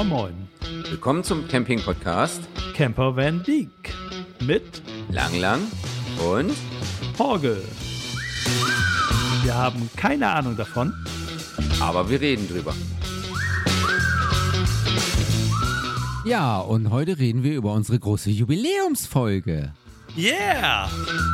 Moin Moin. Willkommen zum Camping-Podcast Camper Van Dijk mit Lang und Horgel. Wir haben keine Ahnung davon, aber wir reden drüber. Ja, und heute reden wir über unsere große Jubiläumsfolge. Yeah!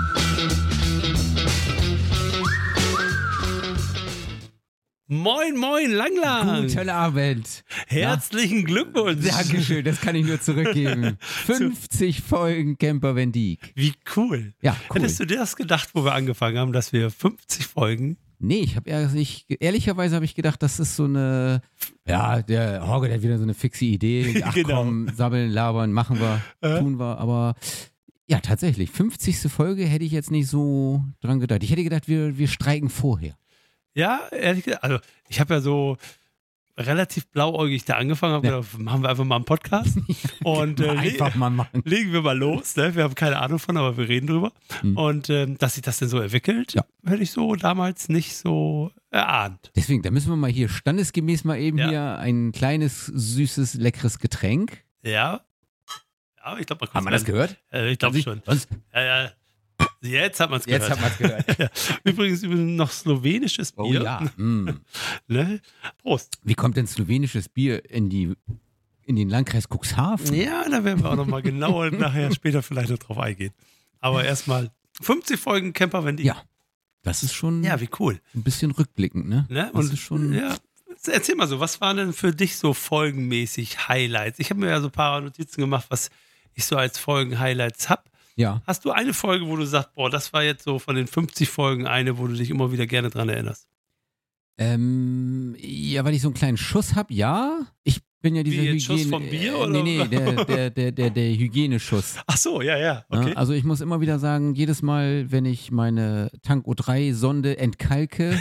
Moin Moin Lang. Guten Abend. Herzlichen Glückwunsch. Dankeschön, das kann ich nur zurückgeben. 50 Folgen Camper Van Dijk. Wie cool. Ja, cool. Hättest du dir das gedacht, wo wir angefangen haben, dass wir 50 Folgen... Nee, ehrlicherweise habe ich gedacht, das ist so eine, ja, der Horgel, der hat wieder so eine fixe Idee. Ach Genau. komm, sabbeln, labern, machen wir, tun wir, aber ja, tatsächlich, 50. Folge hätte ich jetzt nicht so dran gedacht. Ich hätte gedacht, wir streiken vorher. Ja, ehrlich gesagt, also ich habe ja so relativ blauäugig da angefangen, habe gedacht, machen wir einfach mal einen Podcast und Einfach mal machen. legen wir mal los. Ne? Wir haben keine Ahnung von, aber wir reden drüber. Und dass sich das denn so entwickelt, Ja. hätte ich so damals nicht so erahnt. Deswegen, da müssen wir mal hier standesgemäß mal eben Ja. hier ein kleines, süßes, leckeres Getränk. Ja, ich glaube, Haben wir das gehört? Ich glaube schon. Sonst, Ja. Jetzt hat man es gehört. jetzt hat man es gehört. Ja. Übrigens noch slowenisches Bier. Oh ja. Ne? Prost. Wie kommt denn slowenisches Bier in den Landkreis Cuxhaven? Ja, da werden wir auch nochmal genauer nachher später vielleicht noch drauf eingehen. Aber erstmal 50 Folgen Camper Van Dijk. Ja, das ist schon Ja, wie cool. ein bisschen rückblickend, ne? Ne? Das Und ist schon. ja, erzähl mal so, was waren denn für dich so folgenmäßig Highlights? Ich habe mir ja so ein paar Notizen gemacht, was ich so als Folgen-Highlights habe. Ja. Hast du eine Folge, wo du sagst, boah, das war jetzt so von den 50 Folgen eine, wo du dich immer wieder gerne dran erinnerst? Ja, weil ich so einen kleiner Schuss habe, ja. Ich bin ja dieser Wie, jetzt Schuss vom Bier, oder? Nee, der Hygieneschuss. Ach so, ja, okay. Ja, also ich muss immer wieder sagen, jedes Mal, wenn ich meine Tank O3-Sonde entkalke,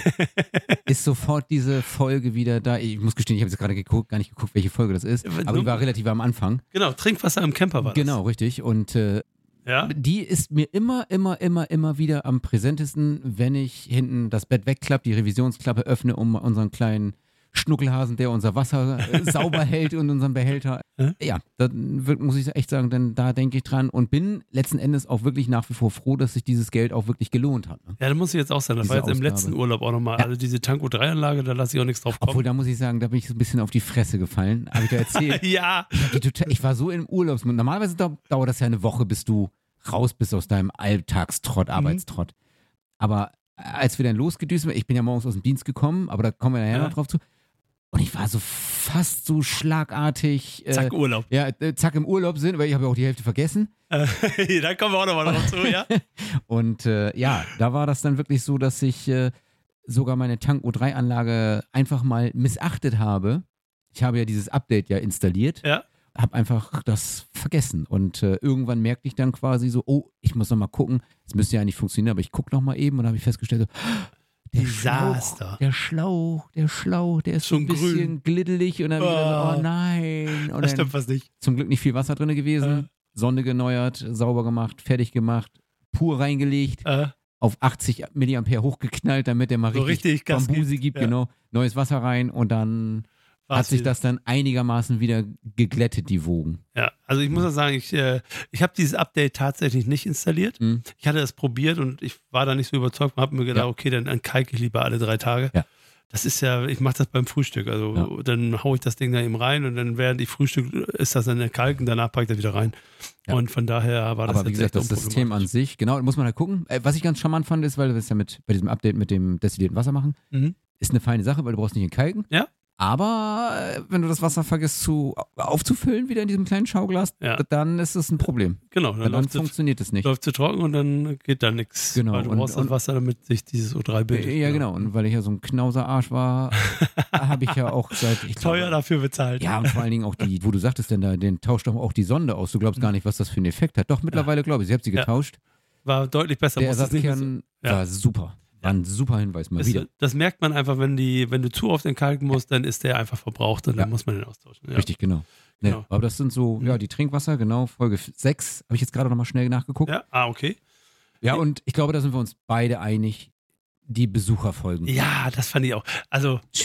ist sofort diese Folge wieder da. Ich muss gestehen, ich habe jetzt gerade gar nicht geguckt, welche Folge das ist, aber die war relativ am Anfang. Genau, Trinkwasser im Camper war das. Genau, richtig. Und Ja? die ist mir immer wieder am präsentesten, wenn ich hinten das Bett wegklappe, die Revisionsklappe öffne, um unseren kleinen Schnuckelhasen, der unser Wasser sauber hält und unseren Behälter. Ja, da muss ich echt sagen, denn da denke ich dran und bin letzten Endes auch wirklich nach wie vor froh, dass sich dieses Geld auch wirklich gelohnt hat. Ne? Ja, da muss ich jetzt auch sagen, das Diese war jetzt im Ausgabe. letzten Urlaub auch nochmal. Ja. Also diese Tank O3-Anlage, da lasse ich auch nichts drauf kommen. Obwohl, da muss ich sagen, da bin ich so ein bisschen auf die Fresse gefallen. Habe ich da erzählt? Ja. Ich war so im Urlaubsmund. Normalerweise dauert das ja eine Woche, bis du raus bist aus deinem Alltagstrott, Arbeitstrott. Aber als wir dann losgedüst sind, ich bin ja morgens aus dem Dienst gekommen, aber da kommen wir nachher noch drauf zu. Und ich war so fast so schlagartig. Zack, Urlaub. Ja, zack im Urlaub sind, weil ich habe ja auch die Hälfte vergessen. Da kommen wir auch nochmal drauf zu, ja. Und ja, da war das dann wirklich so, dass ich sogar meine Tank O3-Anlage einfach mal missachtet habe. Ich habe ja dieses Update ja installiert. Ja. Habe einfach das vergessen und irgendwann merkte ich dann quasi so, oh, ich muss noch mal gucken, es müsste ja nicht funktionieren, aber ich gucke noch mal eben und dann habe ich festgestellt, so, Desaster. Der Schlauch, der ist so Schon ein bisschen grün. gliddelig und dann wieder so, oh nein. Und Das dann stimmt was nicht. zum Glück nicht viel Wasser drin gewesen, Sonde geneuert, sauber gemacht, fertig gemacht, pur reingelegt, auf 80 Milliampere hochgeknallt, damit der mal So richtig Gas Bambuse gibt, gibt, ja. genau, neues Wasser rein und dann War's hat sich wieder. das dann einigermaßen wieder geglättet, die Wogen. Ja, also ich muss ja sagen, ich habe dieses Update tatsächlich nicht installiert. Mhm. Ich hatte das probiert und ich war da nicht so überzeugt und habe mir gedacht, Ja. okay, dann kalke ich lieber alle 3 Tage. Ja. Das ist ja, ich mache das beim Frühstück. Also dann haue ich das Ding da eben rein und dann während ich frühstück, ist das dann der Kalk und danach packe ich das wieder rein. Ja. Und von daher war das Aber wie jetzt gesagt, echt das System an unproblematisch. sich, genau, muss man halt gucken. Was ich ganz charmant fand, ist, weil wir es ja bei diesem Update mit dem destillierten Wasser machen, Mhm. ist eine feine Sache, weil du brauchst nicht entkalken. Ja. Aber wenn du das Wasser vergisst aufzufüllen, wieder in diesem kleinen Schauglas, Ja. dann ist es ein Problem. Genau, Weil dann funktioniert es nicht. läuft zu trocken und dann geht da nichts. Genau, Weil du und- brauchst das und- Wasser, damit sich dieses O3 bildet. Ja, genau. Und weil ich ja so ein Knauserarsch war, habe ich ja auch seit, ich Teuer glaube, dafür bezahlt. ja, und vor allen Dingen auch die, wo du sagtest denn da, den tauscht doch auch die Sonde aus. Du glaubst gar nicht, was das für einen Effekt hat. Doch, mittlerweile glaube ich. Ich habe sie Ja. getauscht. War deutlich besser. Der musst es nicht mehr so- Ersatzkern Ja. war super. War ein super Hinweis mal wieder. Das merkt man einfach, wenn du zu oft entkalken musst, dann ist der einfach verbraucht und dann muss man den austauschen. Ja. Richtig, genau. Genau. Ne, aber das sind so, ja, die Trinkwasser, genau, Folge 6, habe ich jetzt gerade nochmal schnell nachgeguckt. Ja, okay. Ja, und ich glaube, da sind wir uns beide einig, die Besucherfolgen. Ja, das fand ich auch. Also, Schön.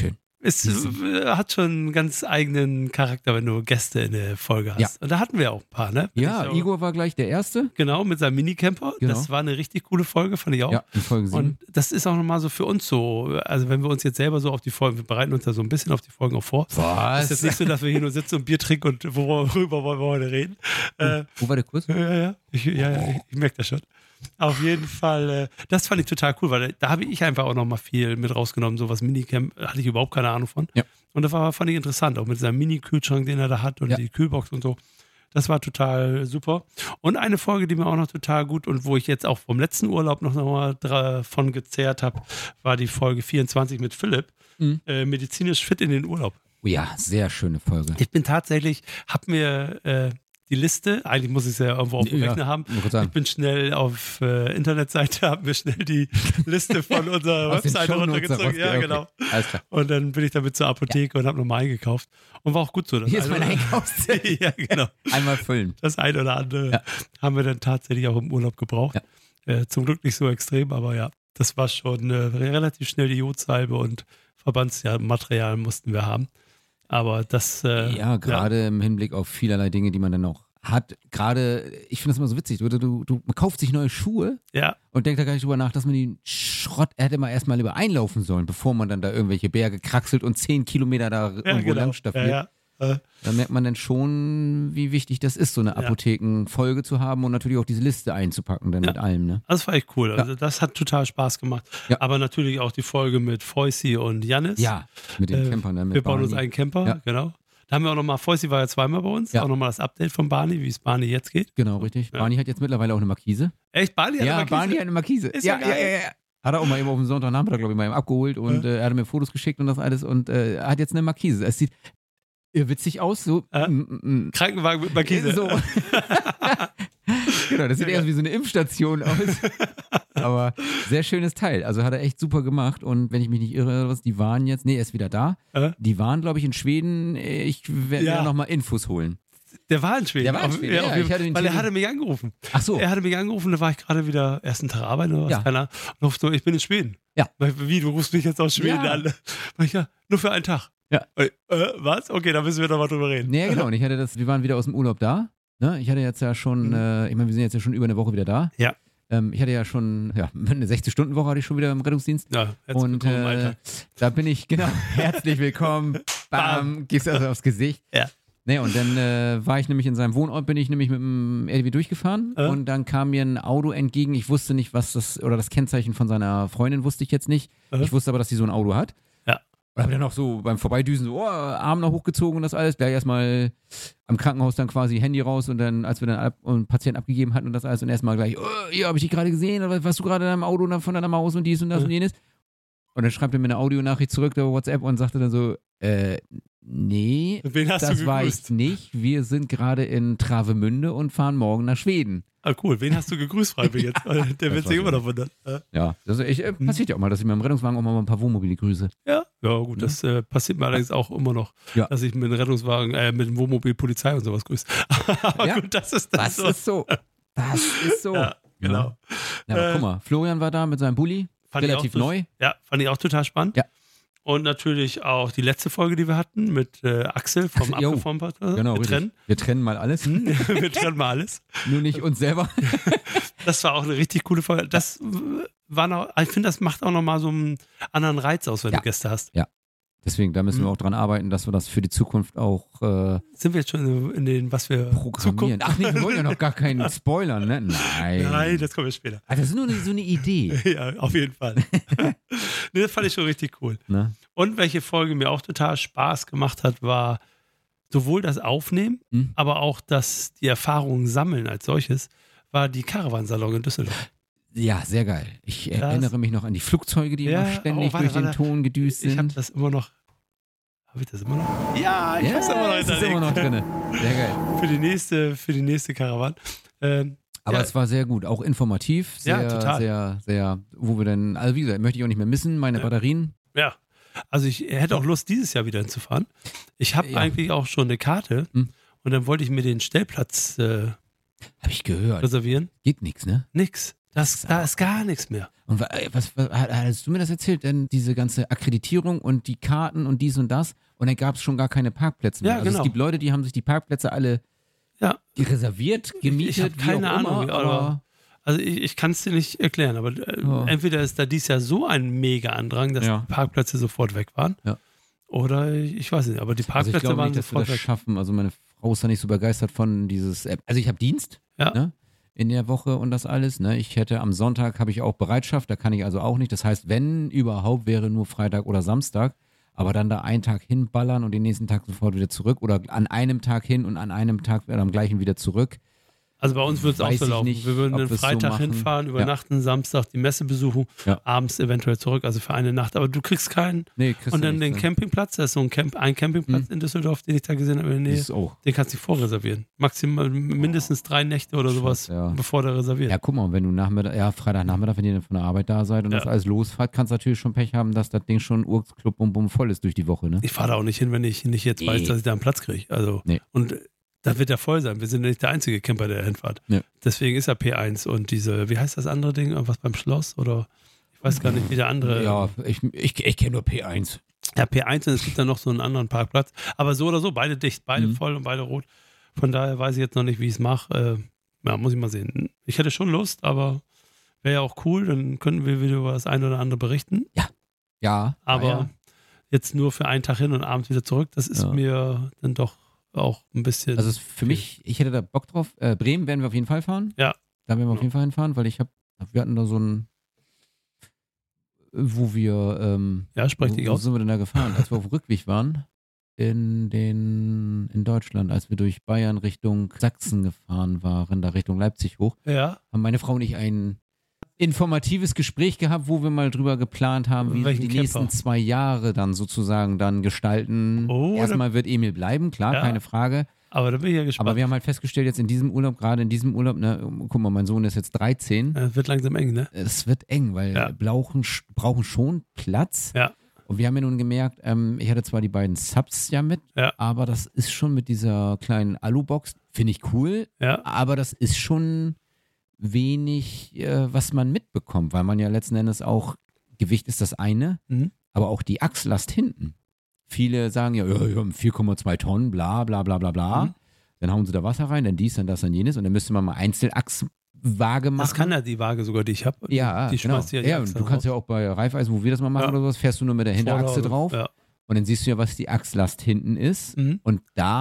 Es hat schon einen ganz eigenen Charakter, wenn du Gäste in der Folge hast. Ja. Und da hatten wir auch ein paar, ne? Ja, Igor war gleich der Erste. Genau, mit seinem Minicamper. Genau. Das war eine richtig coole Folge, fand ich auch. Ja, in Folge 7. Und das ist auch nochmal so für uns so, also wenn wir uns jetzt selber so auf die Folgen, wir bereiten uns da so ein bisschen auf die Folgen auch vor. Was? Ist jetzt nicht so, dass wir hier nur sitzen und Bier trinken und worüber wollen wir heute reden. Wo war der Kurs? Ja, ich merke das schon. Auf jeden Fall, das fand ich total cool, weil da habe ich einfach auch nochmal viel mit rausgenommen. So was Minicamp hatte ich überhaupt keine Ahnung von. Ja. Und das fand ich interessant, auch mit seinem Mini-Kühlschrank, den er da hat und Ja. die Kühlbox und so. Das war total super. Und eine Folge, die mir auch noch total gut und wo ich jetzt auch vom letzten Urlaub noch mal davon gezehrt habe, war die Folge 24 mit Philipp. Medizinisch fit in den Urlaub. Oh ja, sehr schöne Folge. Ich bin tatsächlich, habe mir die Liste, eigentlich muss ich es ja irgendwo auf dem Rechner haben. wollte sagen. Ich bin schnell auf Internetseite, habe mir schnell die Liste von unserer Aus den Webseite Shownotes runtergezogen. Ja, okay. genau. Alles klar. Und dann bin ich damit zur Apotheke und habe nochmal eingekauft. Und war auch gut so. Das Hier ist mein eine- Einkaufszettel. Ja, genau. Einmal füllen. Das eine oder andere haben wir dann tatsächlich auch im Urlaub gebraucht. Zum Glück nicht so extrem, aber ja, das war schon relativ schnell die Jodsalbe und Verbandsmaterial mussten wir haben. Aber das. Ja, gerade im Hinblick auf vielerlei Dinge, die man dann noch hat. Gerade, ich finde das immer so witzig, man kauft sich neue Schuhe Ja, und denkt da gar nicht drüber nach, dass man den Schrott hätte mal erstmal lieber einlaufen sollen, bevor man dann da irgendwelche Berge kraxelt und 10 Kilometer da irgendwo lang staffiert. Ja. Da merkt man dann schon, wie wichtig das ist, so eine Apothekenfolge zu haben und natürlich auch diese Liste einzupacken dann mit allem. Ne? Das war echt cool. Also das hat total Spaß gemacht. Ja. Aber natürlich auch die Folge mit Fäussi und Jannis. Ja, mit den Campern. Ne? Mit Wir bauen uns Barney. einen Camper, Ja. genau. Da haben wir auch nochmal, Fäussi war ja zweimal bei uns, Ja. auch nochmal das Update von Barney, wie es Barney jetzt geht. Genau, richtig. Ja. Barney hat jetzt mittlerweile auch eine Markise. Echt, Barney hat Ja, eine Markise? Barney hat eine Markise. Ist ja geil. Hat er auch mal eben auf dem Sonntagnachmittag, glaube ich, mal eben abgeholt und er hat mir Fotos geschickt und das alles und er hat jetzt eine Markise. Es sieht witzig aus, so. Krankenwagen mit Markise. So. Genau, das sieht eher wie so eine Impfstation aus. Aber sehr schönes Teil. Also hat er echt super gemacht. Und wenn ich mich nicht irre, die waren jetzt, er ist wieder da. Die waren, glaube ich, in Schweden. Ich werde mir nochmal Infos holen. Der war in Schweden. Der war in Schweden, ja, ich hatte den weil er Termin- hatte mich angerufen. Ach so. Er hatte mich angerufen, da war ich gerade wieder ersten Tag arbeiten oder was, Ja. keine Ahnung. Und rufst so, ich bin in Schweden. Ja. Wie, du rufst mich jetzt aus Schweden Ja. an? Sag ich, ja, nur für einen Tag. Ja. Was? Okay, da müssen wir doch mal drüber reden. Nee, genau. Und wir waren wieder aus dem Urlaub da. Ne? Ich hatte jetzt ja schon, ich meine, wir sind jetzt ja schon über eine Woche wieder da. Ja. Ich hatte ja schon, eine 60-Stunden-Woche hatte ich schon wieder im Rettungsdienst. Ja, herzlich Und willkommen im Alltag. da bin ich, genau, herzlich willkommen. Bam, gibst also aufs Gesicht. Ja. Nee, und dann war ich nämlich in seinem Wohnort, bin ich nämlich mit dem LKW durchgefahren und dann kam mir ein Auto entgegen. Ich wusste nicht, was das, oder das Kennzeichen von seiner Freundin wusste ich jetzt nicht. Ich wusste aber, dass sie so ein Auto hat. Ja. Und habe dann noch so beim Vorbeidüsen so, Arm noch hochgezogen und das alles. Gleich erstmal am Krankenhaus dann quasi Handy raus und dann, als wir dann einen Patienten abgegeben hatten und das alles und erstmal gleich, hier habe ich dich gerade gesehen, oder warst du gerade in deinem Auto von deiner Maus und dies und das und jenes. Und dann schreibt er mir eine Audionachricht zurück über WhatsApp und sagte dann so, nee, Wen hast das du war gegrüßt? ich nicht. Wir sind gerade in Travemünde und fahren morgen nach Schweden. Ah, cool. Wen hast du gegrüßt, fragt mich jetzt. Der wird sich immer noch wundern. Ja, das passiert ja auch mal, dass ich mit dem Rettungswagen auch mal ein paar Wohnmobile grüße. Ja, gut, das passiert mir allerdings auch immer noch, Ja. dass ich mit dem Rettungswagen, mit dem Wohnmobil Polizei und sowas grüße. Aber Ja, gut, das ist das. Das ist so. Das ist so. Ja, genau. Ja, aber guck mal, Florian war da mit seinem Bulli, Fand ich relativ auch neu. Ja, fand ich auch total spannend. Ja. Und natürlich auch die letzte Folge, die wir hatten mit Axel vom Jo. Abgeformt. Genau, wir richtig. trennen. Wir trennen mal alles, Wir trennen mal alles. nur nicht uns selber. Das war auch eine richtig coole Folge. Das war noch, ich finde, das macht auch nochmal so einen anderen Reiz aus, wenn Ja. du Gäste hast. Deswegen, da müssen wir auch dran arbeiten, dass wir das für die Zukunft auch Sind wir jetzt schon in den, was wir programmieren. Ach nee, wir wollen ja noch gar keinen spoilern, ne? Nein. Nein, das kommen wir später. Also das ist nur so eine Idee. Ja, auf jeden Fall. Nee, das fand ich schon richtig cool. Ne? Und welche Folge mir auch total Spaß gemacht hat, war sowohl das Aufnehmen, aber auch die Erfahrungen sammeln als solches, war die Caravansalon in Düsseldorf. Ja, sehr geil. Ich erinnere mich noch an die Flugzeuge, die immer ständig durch den Ton gedüst Ich habe sind. das immer noch. Habe ich das immer noch? Ja, ich hab's immer noch das ist hinterlegt. immer noch drin. Sehr geil. Für die nächste Caravan. Aber ja. es war sehr gut, auch informativ, sehr, Ja, total. sehr, sehr, wo wir dann, also wie gesagt, möchte ich auch nicht mehr missen, meine Batterien. Ja, also ich hätte auch Lust, dieses Jahr wieder hinzufahren. Ich habe eigentlich auch schon eine Karte und dann wollte ich mir den Stellplatz Habe ich gehört. reservieren. Geht nichts, ne? Nix. Da ist gar nichts mehr. Und was hattest du mir das erzählt? Denn diese ganze Akkreditierung und die Karten und dies und das. Und dann gab es schon gar keine Parkplätze mehr. Ja, Also genau. es gibt Leute, die haben sich die Parkplätze alle reserviert, gemietet, Ich habe keine Ahnung, aber also ich kann es dir nicht erklären, aber entweder ist da dieses Jahr so ein Mega-Andrang, dass die Parkplätze sofort weg waren. Ja. Oder ich weiß nicht, aber die Parkplätze ich glaube waren nicht, dass wir sofort das weg. schaffen. Also meine Frau ist da nicht so begeistert von dieses App. Also ich habe Dienst ne, in der Woche und das alles. Ne? Ich hätte am Sonntag habe ich auch Bereitschaft, da kann ich also auch nicht. Das heißt, wenn überhaupt, wäre nur Freitag oder Samstag. Aber dann da einen Tag hinballern und den nächsten Tag sofort wieder zurück oder an einem Tag hin und an einem Tag am gleichen wieder zurück. Also bei uns würde es auch Weiß so ich laufen. nicht, Wir würden ob den wir's so Freitag machen. hinfahren, übernachten, Samstag die Messe besuchen, abends eventuell zurück, also für eine Nacht. Aber du kriegst keinen. Nee, kriegst und du dann nicht, den ne? Campingplatz, das ist so ein Campingplatz in Düsseldorf, den ich da gesehen habe in der Nähe. Ist auch. Den kannst du vorreservieren. Maximal mindestens 3 Nächte oder sowas, bevor der reserviert. Ja, guck mal, wenn du Freitagnachmittag, wenn ihr dann von der Arbeit da seid und das alles losfahrt, kannst du natürlich schon Pech haben, dass das Ding schon Urksclub bum voll ist durch die Woche, ne? Ich fahre da auch nicht hin, wenn ich nicht jetzt weiß, dass ich da einen Platz kriege. Also, und das wird ja voll sein. Wir sind ja nicht der einzige Camper, der hinfährt. Ja. Deswegen ist ja P1 und diese, wie heißt das andere Ding? Was beim Schloss? Oder ich weiß gar nicht, wie der andere. Ja, ich kenne nur P1. Ja, P1 und es gibt dann noch so einen anderen Parkplatz. Aber so oder so, beide dicht, beide voll und beide rot. Von daher weiß ich jetzt noch nicht, wie ich es mache. Muss ich mal sehen. Ich hätte schon Lust, aber wäre ja auch cool. Dann könnten wir wieder über das eine oder andere berichten. Ja. Aber jetzt nur für einen Tag hin und abends wieder zurück, das ist mir dann doch auch ein bisschen. Also für mich, ich hätte da Bock drauf. Bremen werden wir auf jeden Fall fahren. Ja. Da werden wir auf jeden Fall hinfahren, weil wir hatten da so ein, wo wir, sprech dich wo aus. sind wir denn da gefahren? Als wir auf dem Rückweg waren, in Deutschland, als wir durch Bayern Richtung Sachsen gefahren waren, da Richtung Leipzig hoch, haben meine Frau und ich ein informatives Gespräch gehabt, wo wir mal drüber geplant haben, wie wir die nächsten 2 Jahre dann sozusagen dann gestalten. Erstmal wird Emil bleiben, klar, keine Frage. Aber da bin ich ja gespannt. Aber wir haben halt festgestellt, jetzt in diesem Urlaub, gerade in diesem Urlaub, ne, guck mal, mein Sohn ist jetzt 13. Es wird langsam eng, ne? Es wird eng, weil wir brauchen schon Platz. Ja. Und wir haben ja nun gemerkt, ich hatte zwar die beiden Subs mit, aber das ist schon mit dieser kleinen Alubox, finde ich cool, aber das ist schon wenig, was man mitbekommt, weil man ja letzten Endes auch, Gewicht ist das eine, aber auch die Achslast hinten. Viele sagen ja, 4,2 Tonnen, bla bla bla bla bla. Dann hauen sie da Wasser rein, dann dies, dann das, dann jenes und dann müsste man mal Einzelachswaage machen. Das kann ja die Waage sogar, die ich habe. Ja, die genau. Ja, und du kannst ja auch bei Reifeisen, wo wir das mal machen oder sowas, fährst du nur mit der Hinterachse drauf. Ja. Und dann siehst du ja, was die Achslast hinten ist. Und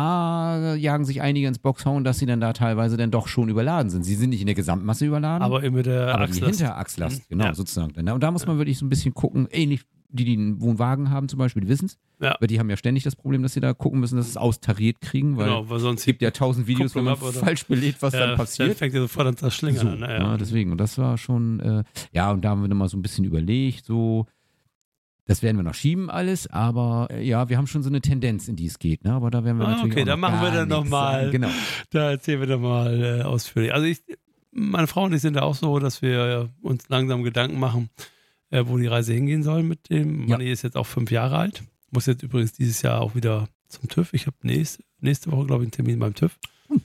da jagen sich einige ins Boxhorn, dass sie dann da teilweise dann doch schon überladen sind. Sie sind nicht in der Gesamtmasse überladen. Aber immer der Achslast. Die Hinterachslast, genau, sozusagen. Und da muss man wirklich so ein bisschen gucken, ähnlich die einen Wohnwagen haben zum Beispiel, die wissen es. Ja. Weil die haben ja ständig das Problem, dass sie da gucken müssen, dass sie es austariert kriegen, weil es gibt ja 1000 Videos, wenn man falsch belegt, was dann passiert. Dann fängt ja sofort an zu schlingern. So, ja, deswegen. Und das war schon, und da haben wir dann mal so ein bisschen überlegt, so, das werden wir noch schieben alles, aber wir haben schon so eine Tendenz, in die es geht. Ne? Aber da werden wir natürlich da machen wir dann nochmal, genau. Da erzählen wir dann mal ausführlich. Also meine Frau und ich sind da auch so, dass wir uns langsam Gedanken machen, wo die Reise hingehen soll mit dem. Manni ist jetzt auch 5 Jahre alt. Muss jetzt übrigens dieses Jahr auch wieder zum TÜV. Ich habe nächste Woche, glaube ich, einen Termin beim TÜV.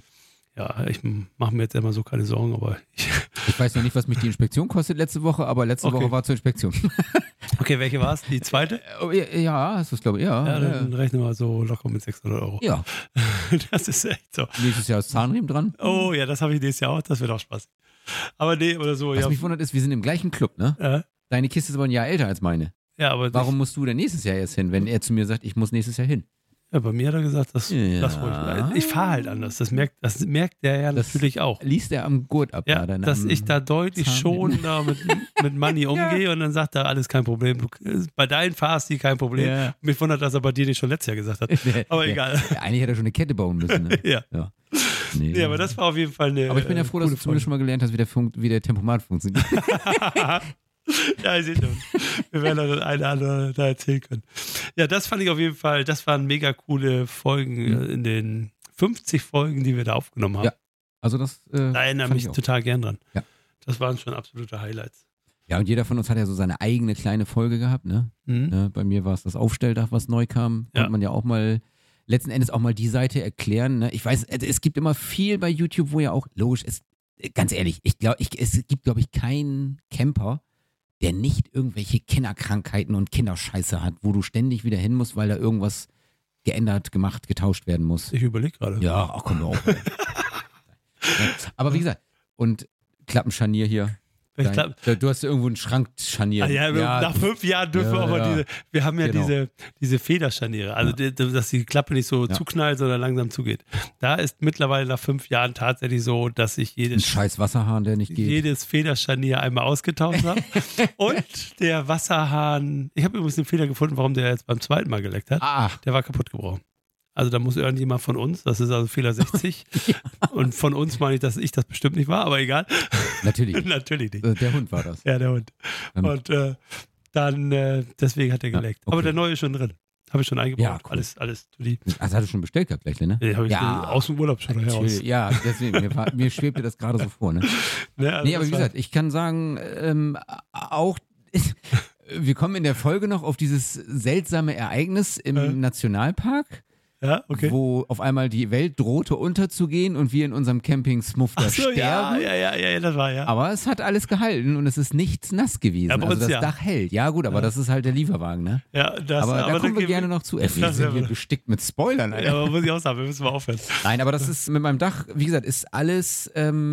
Ja, ich mache mir jetzt immer so keine Sorgen, aber ich weiß noch nicht, was mich die Inspektion kostet letzte Woche, aber letzte Woche war zur Inspektion. Okay, welche war es? Die zweite? Ja, hast du es, glaube ich, ja. Dann rechnen wir so locker mit 600 Euro. Ja. Das ist echt so. Nächstes Jahr ist Zahnriemen dran. Oh ja, das habe ich nächstes Jahr auch, das wird auch Spaß. Aber nee, oder so. Was mich wundert ist, wir sind im gleichen Club, ne? Deine Kiste ist aber ein Jahr älter als meine. Ja, aber warum musst du denn nächstes Jahr erst hin, wenn er zu mir sagt, ich muss nächstes Jahr hin? Ja, bei mir hat er gesagt, das ruhig. Ich fahre halt anders. Das merkt der ja natürlich auch. Liest er am Gurt ab. Ja, dass ich da deutlich schon da mit Money umgehe und dann sagt er, alles kein Problem. Bei deinen Fahrstil kein Problem. Ja. Mich wundert, dass er bei dir nicht schon letztes Jahr gesagt hat. Aber egal. Eigentlich hätte er schon eine Kette bauen müssen. Ne? Ja. Nee, aber das war auf jeden Fall eine. Aber ich bin ja froh, dass du zumindest schon mal gelernt hast, wie der Tempomat funktioniert. Ja, ich sehe schon. Wir werden dann eine andere da erzählen können. Ja, das fand ich auf jeden Fall, das waren mega coole Folgen in den 50 Folgen, die wir da aufgenommen haben. Ja, also das da erinnere ich mich total gern dran. Ja. Das waren schon absolute Highlights. Ja, und jeder von uns hat ja so seine eigene kleine Folge gehabt, ne? Bei mir war es das Aufstelldach, was neu kam. Konnte man ja auch mal letzten Endes auch mal die Seite erklären. Ne? Ich weiß, es gibt immer viel bei YouTube, wo ja auch, logisch, ganz ehrlich, es gibt, glaube ich, keinen Camper, der nicht irgendwelche Kinderkrankheiten und Kinderscheiße hat, wo du ständig wieder hin musst, weil da irgendwas geändert, gemacht, getauscht werden muss. Ich überlege gerade. Ja, ach komm auf. Aber wie gesagt, und Klappenscharnier hier. Du hast irgendwo ein Schrankscharnier. Nach 5 Jahren dürfen wir auch mal wir haben ja genau. diese Federscharniere, also dass die Klappe nicht so zuknallt, sondern langsam zugeht. Da ist mittlerweile nach 5 Jahren tatsächlich so, dass ich ein scheiß Wasserhahn, der nicht geht. Jedes Federscharnier einmal ausgetauscht habe. Und der Wasserhahn, ich habe übrigens den Fehler gefunden, warum der jetzt beim zweiten Mal geleckt hat. Der war kaputt gebrochen. Also da muss irgendjemand von uns, das ist also Fehler 60. Und von uns meine ich, dass ich das bestimmt nicht war, aber egal. Natürlich. Natürlich nicht. Der Hund war das. Ja, der Hund. Und dann, deswegen hat er geleckt. Okay. Aber der neue ist schon drin. Habe ich schon eingebaut. Ja, cool. Alles to die. Also hast du schon bestellt gehabt gleich, ne? Den habe ich aus dem Urlaub schon heraus. Ja, deswegen, mir schwebte das gerade so vor, ne? Also nee, aber wie gesagt, ich kann sagen, auch wir kommen in der Folge noch auf dieses seltsame Ereignis im Nationalpark. Ja, okay. Wo auf einmal die Welt drohte unterzugehen und wir in unserem Camping-Smuff sterben. Ja, das war ja. Aber es hat alles gehalten und es ist nichts nass gewesen. Ja, also das Dach hält. Ja gut, aber das ist halt der Lieferwagen, ne? Ja, aber da kommen wir gerne noch zu. Wir sind hier bestickt mit Spoilern, Alter. Ja, aber muss ich auch sagen, wir müssen mal aufhören. Nein, aber das ist mit meinem Dach, wie gesagt, ist alles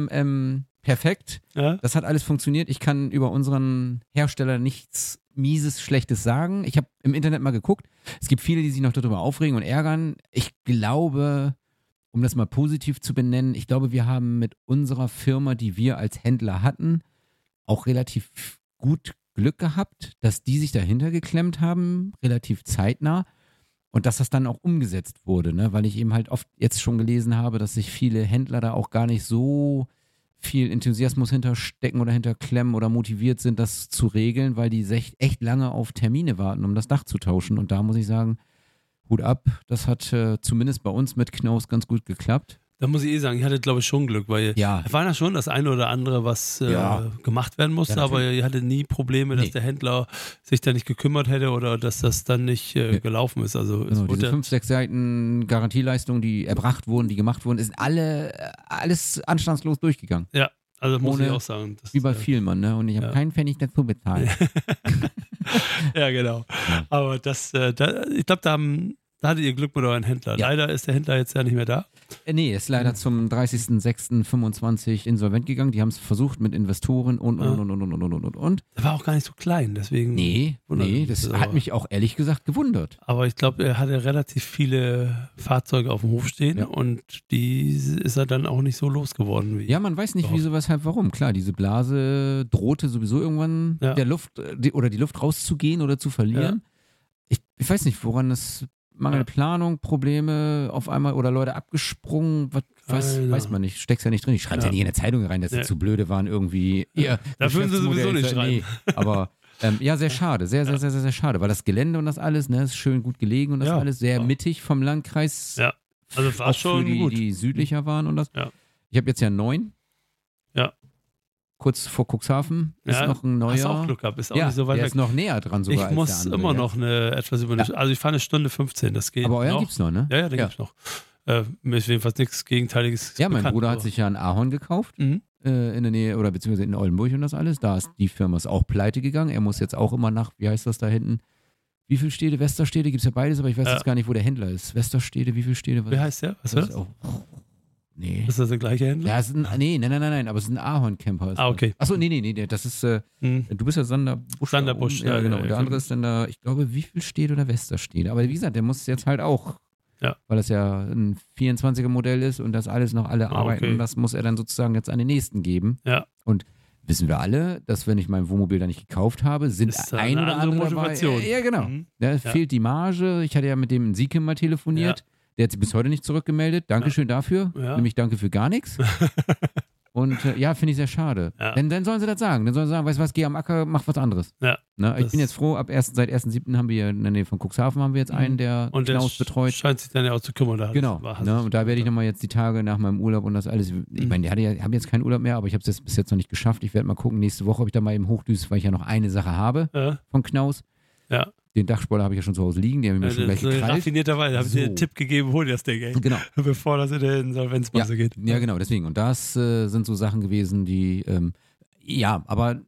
perfekt. Ja? Das hat alles funktioniert. Ich kann über unseren Hersteller nichts Mieses, Schlechtes sagen. Ich habe im Internet mal geguckt. Es gibt viele, die sich noch darüber aufregen und ärgern. Ich glaube, um das mal positiv zu benennen, ich glaube, wir haben mit unserer Firma, die wir als Händler hatten, auch relativ gut Glück gehabt, dass die sich dahinter geklemmt haben, relativ zeitnah. Und dass das dann auch umgesetzt wurde, ne? Weil ich eben halt oft jetzt schon gelesen habe, dass sich viele Händler da auch gar nicht so viel Enthusiasmus hinterstecken oder hinterklemmen oder motiviert sind, das zu regeln, weil die echt lange auf Termine warten, um das Dach zu tauschen. Und da muss ich sagen, Hut ab, das hat zumindest bei uns mit Knaus ganz gut geklappt. Da muss ich sagen, ich hatte, glaube ich, schon Glück, weil es war ja schon das eine oder andere, was gemacht werden musste, aber ihr hattet nie Probleme, dass der Händler sich da nicht gekümmert hätte oder dass das dann nicht gelaufen ist. Also genau, diese 5, 6 Seiten Garantieleistungen, die erbracht wurden, die gemacht wurden, ist alles anstandslos durchgegangen. Ja, also muss ich auch sagen. Wie bei Vielmann, ne? Und ich habe keinen Pfennig dazu bezahlt. Ja, genau. Ja. Aber ich glaube, da hattet ihr Glück mit euren Händler. Ja. Leider ist der Händler jetzt ja nicht mehr da. Nee, ist leider zum 30.06.25 insolvent gegangen. Die haben es versucht mit Investoren und. Der war auch gar nicht so klein, deswegen. Nee, das hat mich auch ehrlich gesagt gewundert. Aber ich glaube, er hatte relativ viele Fahrzeuge auf dem Hof stehen und die ist er dann auch nicht so losgeworden. Ja, man weiß nicht, wieso, weshalb, warum. Klar, diese Blase drohte sowieso irgendwann die Luft rauszugehen oder zu verlieren. Ja. Ich weiß nicht, woran das. Mangelnde Planung, Probleme auf einmal oder Leute abgesprungen, weiß man nicht, steckst ja nicht drin. Ich schreibe ja nicht in der Zeitung rein, dass sie zu blöde waren irgendwie. Da würden sie sowieso nicht schreiben. Nee. Aber sehr schade, sehr, sehr, sehr, sehr, sehr schade, weil das Gelände und das alles, ne, ist schön gut gelegen und das alles sehr mittig vom Landkreis. Ja, also war schon für gut. Die südlicher waren und das. Ja. Ich habe jetzt ja 9. Ja. Kurz vor Cuxhaven ist noch ein neuer. Hast du auch Glück gehabt, ist auch nicht so weit der weg. Ist noch näher dran sogar. Ich muss immer noch etwas über also ich fahre eine Stunde 15, das geht. Aber euren gibt's noch, ne? Ja, den gibt's noch. Mir ist jedenfalls nichts Gegenteiliges Ja, mein Bruder hat sich ja ein Ahorn gekauft, in der Nähe oder beziehungsweise in Oldenburg und das alles. Da ist die Firma auch pleite gegangen. Er muss jetzt auch immer nach, wie heißt das da hinten? Wie viele Städte? Westerstädte gibt es ja beides, aber ich weiß jetzt gar nicht, wo der Händler ist. Westerstädte, wie viele Städte? Wie heißt der? Was ist das? Nee. Ist das der gleiche Händler? Ja, nein, aber es ist ein Ahorn-Camper. Okay. Achso, nee, das ist, du bist ja Sanderbusch. Sanderbusch, ja, genau. Und der andere ist dann da, ich glaube, wie viel steht oder Wester steht. Aber wie gesagt, der muss jetzt halt auch, weil das ja ein 24er-Modell ist und das alles noch alle arbeiten, das muss er dann sozusagen jetzt an den nächsten geben. Ja. Und wissen wir alle, dass wenn ich mein Wohnmobil da nicht gekauft habe, sind ein oder andere Motivation. Ja, genau. Da fehlt die Marge. Ich hatte ja mit dem Siekem mal telefoniert. Ja. Der hat sich bis heute nicht zurückgemeldet. Dankeschön dafür. Ja. Nämlich danke für gar nichts. Und finde ich sehr schade. Ja. Denn dann sollen sie das sagen. Dann sollen sie sagen, weißt du was, geh am Acker, mach was anderes. Ja, ne? Ich bin jetzt froh, seit 1.7. haben wir in der Nähe von Cuxhaven haben wir jetzt einen, der Knaus betreut. Scheint sich dann ja auch zu kümmern. Da genau. Ne? Und da werde ich nochmal jetzt die Tage nach meinem Urlaub und das alles. Ich meine, haben jetzt keinen Urlaub mehr, aber ich habe es bis jetzt noch nicht geschafft. Ich werde mal gucken, nächste Woche, ob ich da mal eben hochdüse, weil ich ja noch eine Sache habe von Knaus. Ja. Den Dachspoiler habe ich ja schon zu Hause liegen, die haben mir schon gleich so gekrallt. raffinierterweise habe ich dir einen Tipp gegeben, hol dir das Ding, ey. Genau. Bevor das in der Insolvenzmasse geht. Ja, genau, deswegen. Und das sind so Sachen gewesen, die, aber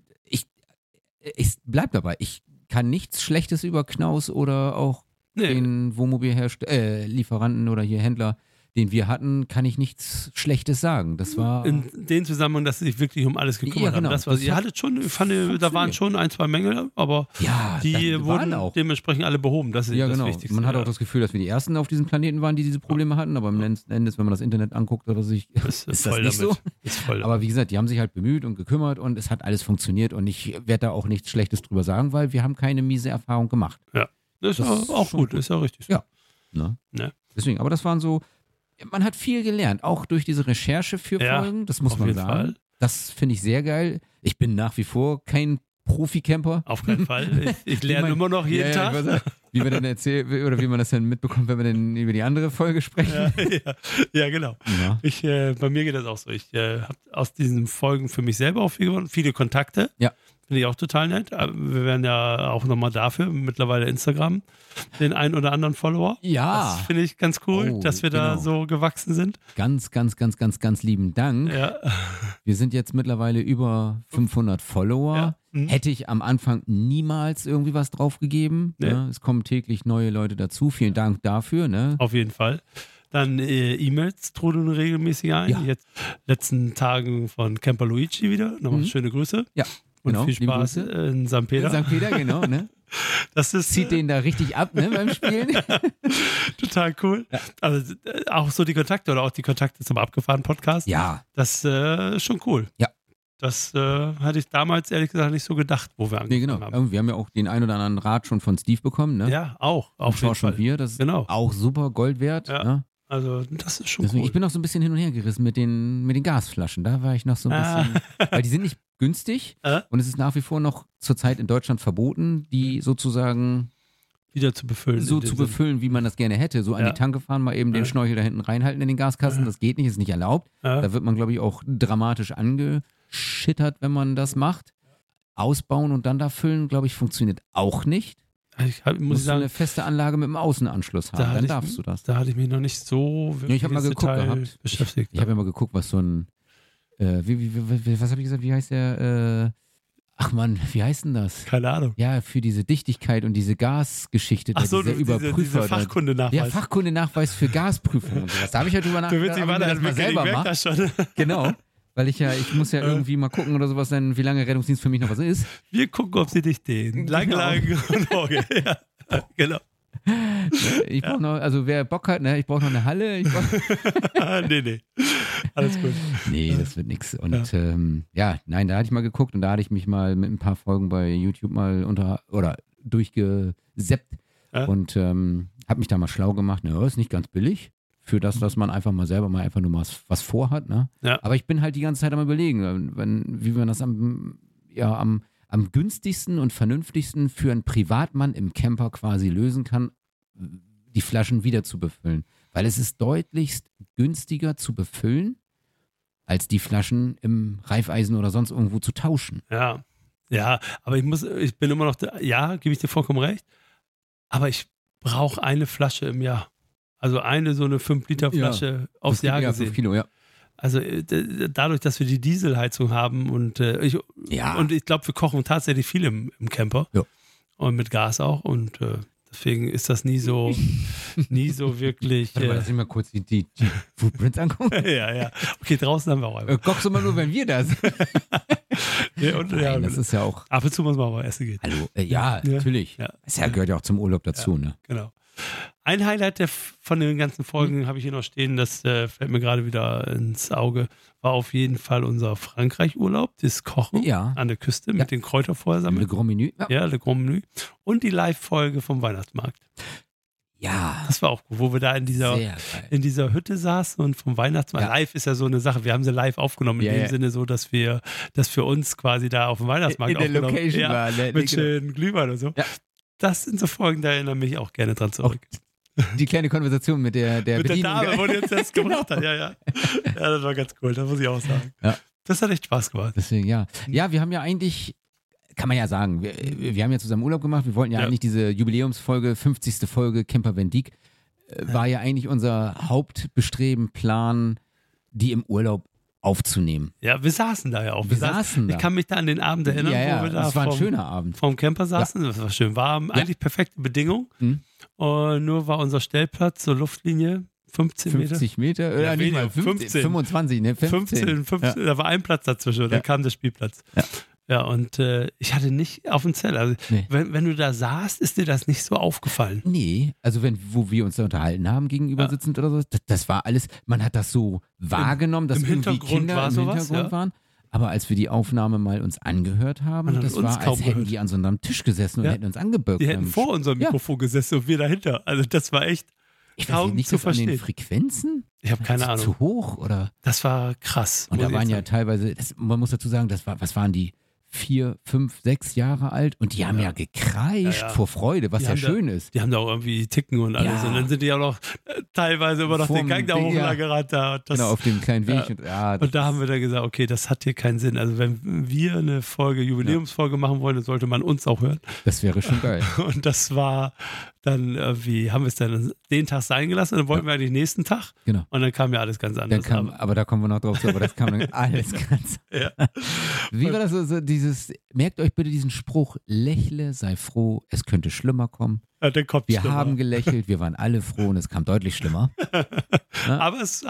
ich bleib dabei. Ich kann nichts Schlechtes über Knaus oder auch den Wohnmobil-Lieferanten oder hier Händler, den wir hatten, kann ich nichts Schlechtes sagen. Das war in dem Zusammenhang, dass sie sich wirklich um alles gekümmert haben. Das, was ihr hattet schon, ich fand, da waren schon 1, 2 Mängel, aber die wurden auch dementsprechend alle behoben. Das ist das Wichtigste. Man hat auch das Gefühl, dass wir die Ersten auf diesem Planeten waren, die diese Probleme hatten, aber am letzten Endes, wenn man das Internet anguckt oder sich, ist das nicht so. Aber wie gesagt, die haben sich halt bemüht und gekümmert und es hat alles funktioniert und ich werde da auch nichts Schlechtes drüber sagen, weil wir haben keine miese Erfahrung gemacht. Ja, das ist auch gut, ist ja richtig so. Ja. Ne? Deswegen, aber das waren so, man hat viel gelernt, auch durch diese Recherche für Folgen, das muss man sagen. Fall. Das finde ich sehr geil. Ich bin nach wie vor kein Profi-Camper. Auf keinen Fall. Ich lerne immer noch jeden Tag. Sagen, wie wir denn erzählen, oder wie man das dann mitbekommt, wenn wir dann über die andere Folge sprechen. Ja genau. Ja. Bei mir geht das auch so. Ich habe aus diesen Folgen für mich selber auch viel gewonnen, viele Kontakte. Ja. Finde ich auch total nett. Wir werden ja auch nochmal dafür, mittlerweile Instagram, den einen oder anderen Follower. Ja. Das finde ich ganz cool, dass wir da so gewachsen sind. Ganz, ganz, ganz, ganz, ganz lieben Dank. Ja. Wir sind jetzt mittlerweile über 500 Follower. Ja. Hätte ich am Anfang niemals irgendwie was drauf gegeben. Nee. Ne? Es kommen täglich neue Leute dazu. Vielen Dank dafür. Ne? Auf jeden Fall. Dann E-Mails trudeln regelmäßig ein. Ja. Jetzt letzten Tagen von Camper Luigi wieder. Nochmal schöne Grüße. Ja. Und viel Spaß in St. Peter. In St. Peter, genau, ne? Zieht den da richtig ab, ne, beim Spielen. Total cool. Ja. Also auch so die Kontakte oder auch die Kontakte zum Abgefahren-Podcast. Ja. Das ist schon cool. Ja. Das hatte ich damals ehrlich gesagt nicht so gedacht, wo wir angefangen haben. Wir haben ja auch den ein oder anderen Rat schon von Steve bekommen, ne? Ja, auch. Auf jeden Fall. Bier, das ist auch super Gold wert. Ja. Ne? Also das ist schon Deswegen, cool. Ich bin noch so ein bisschen hin und her gerissen mit den Gasflaschen. Da war ich noch so ein bisschen, weil die sind nicht günstig und es ist nach wie vor noch zurzeit in Deutschland verboten, die sozusagen wieder zu befüllen. So zu befüllen, wie man das gerne hätte. So an die Tanke fahren, mal eben den Schnorchel da hinten reinhalten in den Gaskasten. Das geht nicht, ist nicht erlaubt. Da wird man, glaube ich, auch dramatisch angeschittert, wenn man das macht. Ausbauen und dann da füllen, glaube ich, funktioniert auch nicht. Muss sagen, eine feste Anlage mit einem Außenanschluss haben, dann darfst du das. Da hatte ich mich noch nicht so wirklich ich habe mal geguckt gehabt. Beschäftigt. Ich habe ja mal geguckt, was so ein was habe ich gesagt, wie heißt der ach man, wie heißt denn das? Keine Ahnung. Ja, für diese Dichtigkeit und diese Gasgeschichte, dieser Überprüfer. Diese Fachkundenachweis. Ja, Fachkundenachweis für Gasprüfung und sowas. Da habe ich ja drüber nachgedacht. Du willst das mal selber machen. Schon. Genau. Weil ich muss ja irgendwie mal gucken oder sowas, dann, wie lange Rettungsdienst für mich noch was ist. Wir gucken, ob sie dich den. Lang und morgen. Ja, genau. Ich brauche noch, also wer Bock hat, ne, ich brauche noch eine Halle. Nee. Alles gut. Nee, das wird nichts. Und da hatte ich mal geguckt und da hatte ich mich mal mit ein paar Folgen bei YouTube mal durchgeseppt und habe mich da mal schlau gemacht. Ne, ist nicht ganz billig. Für das, dass man einfach mal selber mal einfach nur mal was vorhat, ne? Ja. Aber ich bin halt die ganze Zeit am Überlegen, wie man das am günstigsten und vernünftigsten für einen Privatmann im Camper quasi lösen kann, die Flaschen wieder zu befüllen. Weil es ist deutlichst günstiger zu befüllen, als die Flaschen im Reifeisen oder sonst irgendwo zu tauschen. Ja, aber ich bin immer noch, gebe ich dir vollkommen recht, aber ich brauche eine Flasche im Jahr. Also so eine 5-Liter-Flasche aufs Jahr gesehen. 5 Kilo, ja. Also dadurch, dass wir die Dieselheizung haben und ich glaube, wir kochen tatsächlich viel im Camper und mit Gas auch und deswegen ist das nie so wirklich. Warte mal, lass mich mal kurz die Footprints angucken. Ja. Okay, draußen haben wir auch einmal. Kochst du mal nur, wenn wir da sind. Nein, das ist ja auch. Ab und zu muss man aber essen gehen. Hallo, natürlich. Ja. Das gehört ja auch zum Urlaub dazu, ne? Genau. Ein Highlight von den ganzen Folgen habe ich hier noch stehen, das fällt mir gerade wieder ins Auge, war auf jeden Fall unser Frankreich-Urlaub, das Kochen an der Küste mit den Kräuterfeuer sammeln. Le Grand Menü. Ja, Le Grand Menü. Und die Live-Folge vom Weihnachtsmarkt. Ja. Das war auch gut, wo wir da in dieser Hütte saßen und vom Weihnachtsmarkt. Ja. Live ist ja so eine Sache, wir haben sie live aufgenommen, in dem Sinne so, dass das für uns quasi da auf dem Weihnachtsmarkt aufgenommen haben. In der Location war. Ne? Mit schönen Glühwein und so. Ja. Das sind so Folgen, da erinnere mich auch gerne dran zurück. Die kleine Konversation mit der Bedienung. Mit der Dame, wo die uns das gemacht hat. Ja, das war ganz cool, das muss ich auch sagen. Ja. Das hat echt Spaß gemacht. Deswegen, ja. Ja, wir haben ja eigentlich kann man ja sagen, wir haben ja zusammen Urlaub gemacht, wir wollten ja eigentlich diese Jubiläumsfolge, 50. Folge Camper Van Dijk, war ja eigentlich unser Hauptbestreben, Plan, die im Urlaub aufzunehmen. Ja, wir saßen da ja auch. Wir saßen da. Ich kann mich da an den Abend erinnern, wo wir da das war ein schöner Abend. Vom Camper saßen. Das war schön. War eigentlich perfekte Bedingungen. Und nur war unser Stellplatz, so Luftlinie, 15 Meter. 50 Meter? Ja, Nicht mal 15, 25, ne? 15. Da war ein Platz dazwischen und dann kam der Spielplatz. Ja, und ich hatte nicht auf dem Zettel. Also, wenn du da saßt, ist dir das nicht so aufgefallen? Nee, also wo wir uns da unterhalten haben, gegenüber sitzend oder so, das war alles, man hat das so wahrgenommen, dass irgendwie Kinder im Hintergrund waren. Aber als wir die Aufnahme mal uns angehört haben, das war, als hätten die an so einem Tisch gesessen und hätten uns angebürgt. Die hätten vor unserem Mikrofon gesessen und wir dahinter. Also das war echt kaum nicht zu verstehen. An den Frequenzen? Ich habe keine Ahnung. Zu hoch oder? Das war krass. Und da waren ja teilweise, man muss dazu sagen, was waren die? 4, 5, 6 Jahre alt und die haben ja gekreischt vor Freude, was ja schön ist. Die haben da auch irgendwie Ticken und alles und dann sind die auch noch teilweise immer noch den Gang da hochgerannt. Genau, auf dem kleinen Weg. Und da haben wir dann gesagt, okay, das hat hier keinen Sinn. Also wenn wir eine Jubiläumsfolge machen wollen, dann sollte man uns auch hören. Das wäre schon geil. Und das war dann irgendwie, haben wir es dann den Tag sein gelassen und dann wollten wir eigentlich den nächsten Tag. Genau. Und dann kam ja alles ganz anders. Aber da kommen wir noch drauf zu, aber das kam dann alles ganz Wie war das so merkt euch bitte diesen Spruch, lächle, sei froh, es könnte schlimmer kommen. Ja, wir haben gelächelt, wir waren alle froh und es kam deutlich schlimmer. Aber es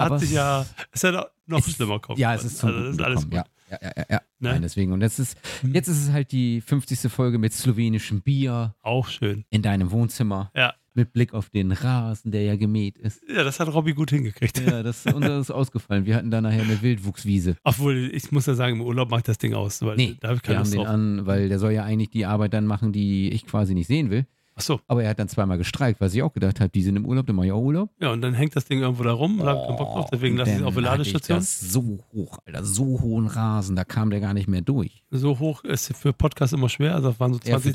hätte noch schlimmer kommen. Ja, es ist zum ist alles gut. Ja. Ne? Nein, deswegen. Und jetzt ist es halt die 50. Folge mit slowenischem Bier. Auch schön. In deinem Wohnzimmer. Ja. Mit Blick auf den Rasen, der ja gemäht ist. Ja, das hat Robby gut hingekriegt. Ja, das ist ausgefallen. Wir hatten da nachher eine Wildwuchswiese. Obwohl, ich muss ja sagen, im Urlaub macht das Ding aus. Weil da habe ich keine Lust drauf. Wir haben den an, weil der soll ja eigentlich die Arbeit dann machen, die ich quasi nicht sehen will. Ach so. Aber er hat dann zweimal gestreikt, weil ich auch gedacht habe, die sind im Urlaub, dann mache ich auch Urlaub. Ja, und dann hängt das Ding irgendwo da rum und hat keinen Bock drauf, deswegen lasse ich es auf der Ladestation. Das so hoch, Alter, so hohen Rasen, da kam der gar nicht mehr durch. So hoch ist für Podcast immer schwer, also das waren so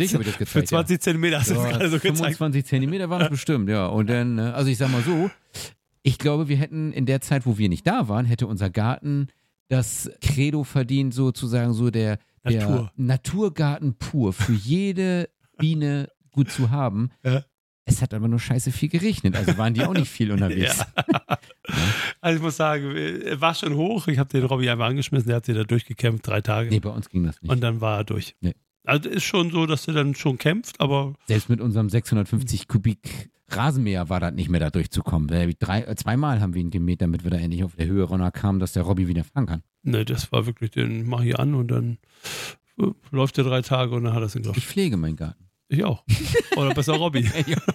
20 Zentimeter, hast du das gerade so gezeigt. 25 Zentimeter waren es bestimmt, ja. Und dann, also ich sag mal so, ich glaube, wir hätten in der Zeit, wo wir nicht da waren, hätte unser Garten das Credo verdient, sozusagen so der Naturgarten pur, für jede Biene gut zu haben. Ja. Es hat aber nur scheiße viel geregnet, also waren die auch nicht viel unterwegs. Ja. Also ich muss sagen, er war schon hoch. Ich habe den Robby einfach angeschmissen, der hat sich da durchgekämpft, 3 Tage. Nee, bei uns ging das nicht. Und dann war er durch. Nee. Also ist schon so, dass er dann schon kämpft, aber... Selbst mit unserem 650 Kubik Rasenmäher war das nicht mehr da durchzukommen. 2-mal haben wir ihn gemäht, damit wir da endlich auf der Höhe runterkamen, dass der Robby wieder fahren kann. Nee, das war wirklich, den mach ich an und dann läuft er 3 Tage und dann hat er es in den Griff. Ich pflege meinen Garten. Ich auch. Oder besser Robby.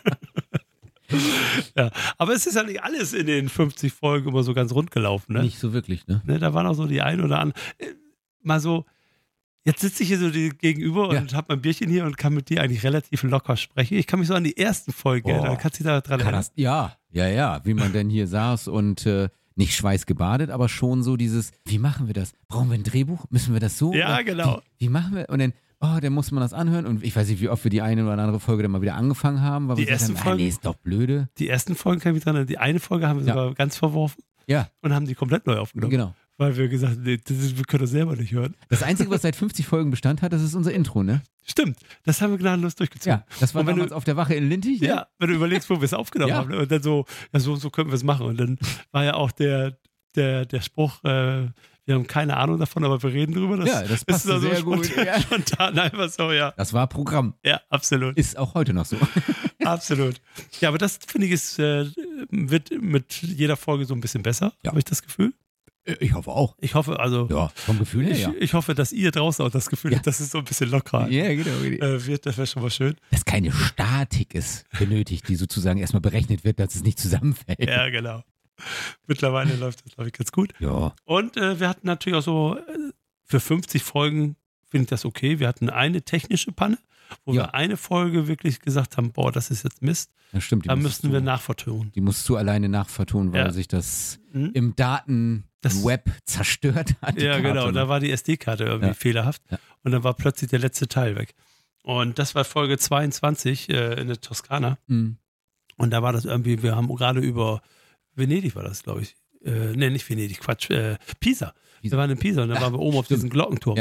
Ja, aber es ist ja nicht alles in den 50 Folgen immer so ganz rund gelaufen, ne? Nicht so wirklich, ne? Da waren auch so die ein oder andere. Mal so, jetzt sitze ich hier so gegenüber und habe mein Bierchen hier und kann mit dir eigentlich relativ locker sprechen. Ich kann mich so an die ersten Folge, da kannst du dich da dran erinnern. Ja, wie man denn hier saß und nicht schweißgebadet, aber schon so dieses, wie machen wir das? Brauchen wir ein Drehbuch? Müssen wir das so? Ja, oder genau. Wie machen wir? Und dann, dann muss man das anhören und ich weiß nicht, wie oft wir die eine oder andere Folge dann mal wieder angefangen haben, weil die wir gesagt haben, nee, ist doch blöde. Die ersten Folgen kann ich mich dran erinnern. Die eine Folge haben wir sogar ganz verworfen und haben die komplett neu aufgenommen. Genau. Weil wir gesagt haben, wir können das selber nicht hören. Das Einzige, was seit 50 Folgen Bestand hat, das ist unser Intro, ne? Stimmt, das haben wir gnadenlos durchgezogen. Ja, das war damals auf der Wache in Lintig. Ja, wenn du überlegst, wo wir es aufgenommen haben. Und dann so können wir es machen. Und dann war ja auch der Spruch, wir haben keine Ahnung davon, aber wir reden drüber. Das passt so sehr gut. Spontan einfach so, ja. Das war Programm. Ja, absolut. Ist auch heute noch so. Absolut. Ja, aber das, finde ich, wird mit jeder Folge so ein bisschen besser, habe ich das Gefühl. Ich hoffe auch. Ich hoffe, also. Ja, vom Gefühl her, ich hoffe, dass ihr draußen auch das Gefühl habt, dass es so ein bisschen lockerer wird. Das wäre schon mal schön. Dass keine Statik ist benötigt, die sozusagen erstmal berechnet wird, dass es nicht zusammenfällt. Ja, genau. Mittlerweile läuft das, glaube ich, ganz gut. Ja. Und wir hatten natürlich auch so, für 50 Folgen finde ich das okay. Wir hatten eine technische Panne, wo wir eine Folge wirklich gesagt haben, boah, das ist jetzt Mist. Ja, stimmt. Da müssten wir nachvertonen. Die musst du alleine nachvertonen, weil sich das im Datenweb zerstört hat. Ja, genau. Da war die SD-Karte irgendwie fehlerhaft. Ja. Und dann war plötzlich der letzte Teil weg. Und das war Folge 22 in der Toskana. Mhm. Und da war das irgendwie, wir haben gerade über Venedig war das, glaube ich. Nicht Venedig, Quatsch, Pisa. Wir waren in Pisa und dann waren wir oben auf diesem Glockenturm. Ja.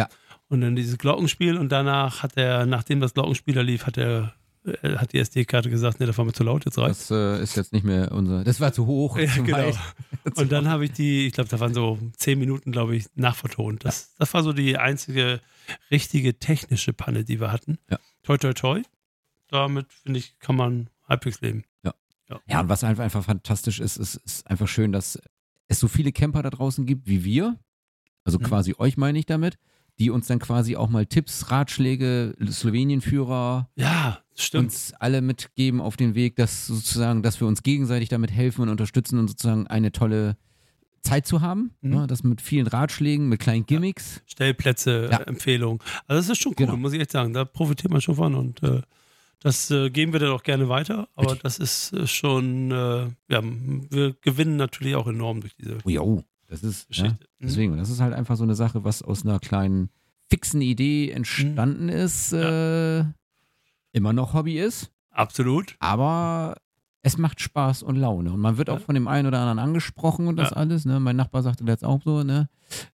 Und dann dieses Glockenspiel und danach nachdem das Glockenspiel da lief, hat die SD-Karte gesagt, nee, das war mir zu laut, jetzt reicht's. Das ist jetzt nicht mehr das war zu hoch. Ja, zu genau. weit. Und dann habe ich ich glaube, da waren so 10 Minuten, glaube ich, nachvertont. Das war so die einzige richtige technische Panne, die wir hatten. Ja. Toi, toi, toi. Damit, finde ich, kann man halbwegs leben. Ja, und was einfach fantastisch ist einfach schön, dass es so viele Camper da draußen gibt wie wir, also quasi euch meine ich damit, die uns dann quasi auch mal Tipps, Ratschläge, Slowenien-Führer Ja, stimmt. uns alle mitgeben auf den Weg, dass wir uns gegenseitig damit helfen und unterstützen und sozusagen eine tolle Zeit zu haben. Ne? Das mit vielen Ratschlägen, mit kleinen Gimmicks. Stellplätze, Empfehlungen. Also das ist schon cool, muss ich echt sagen. Da profitiert man schon von und das geben wir dann auch gerne weiter. Aber das ist schon, wir gewinnen natürlich auch enorm durch diese Das ist Geschichte. Deswegen, das ist halt einfach so eine Sache, was aus einer kleinen fixen Idee entstanden ist, immer noch Hobby ist. Absolut. Aber es macht Spaß und Laune. Und man wird auch von dem einen oder anderen angesprochen und das alles. Ne? Mein Nachbar sagte jetzt auch so, ne?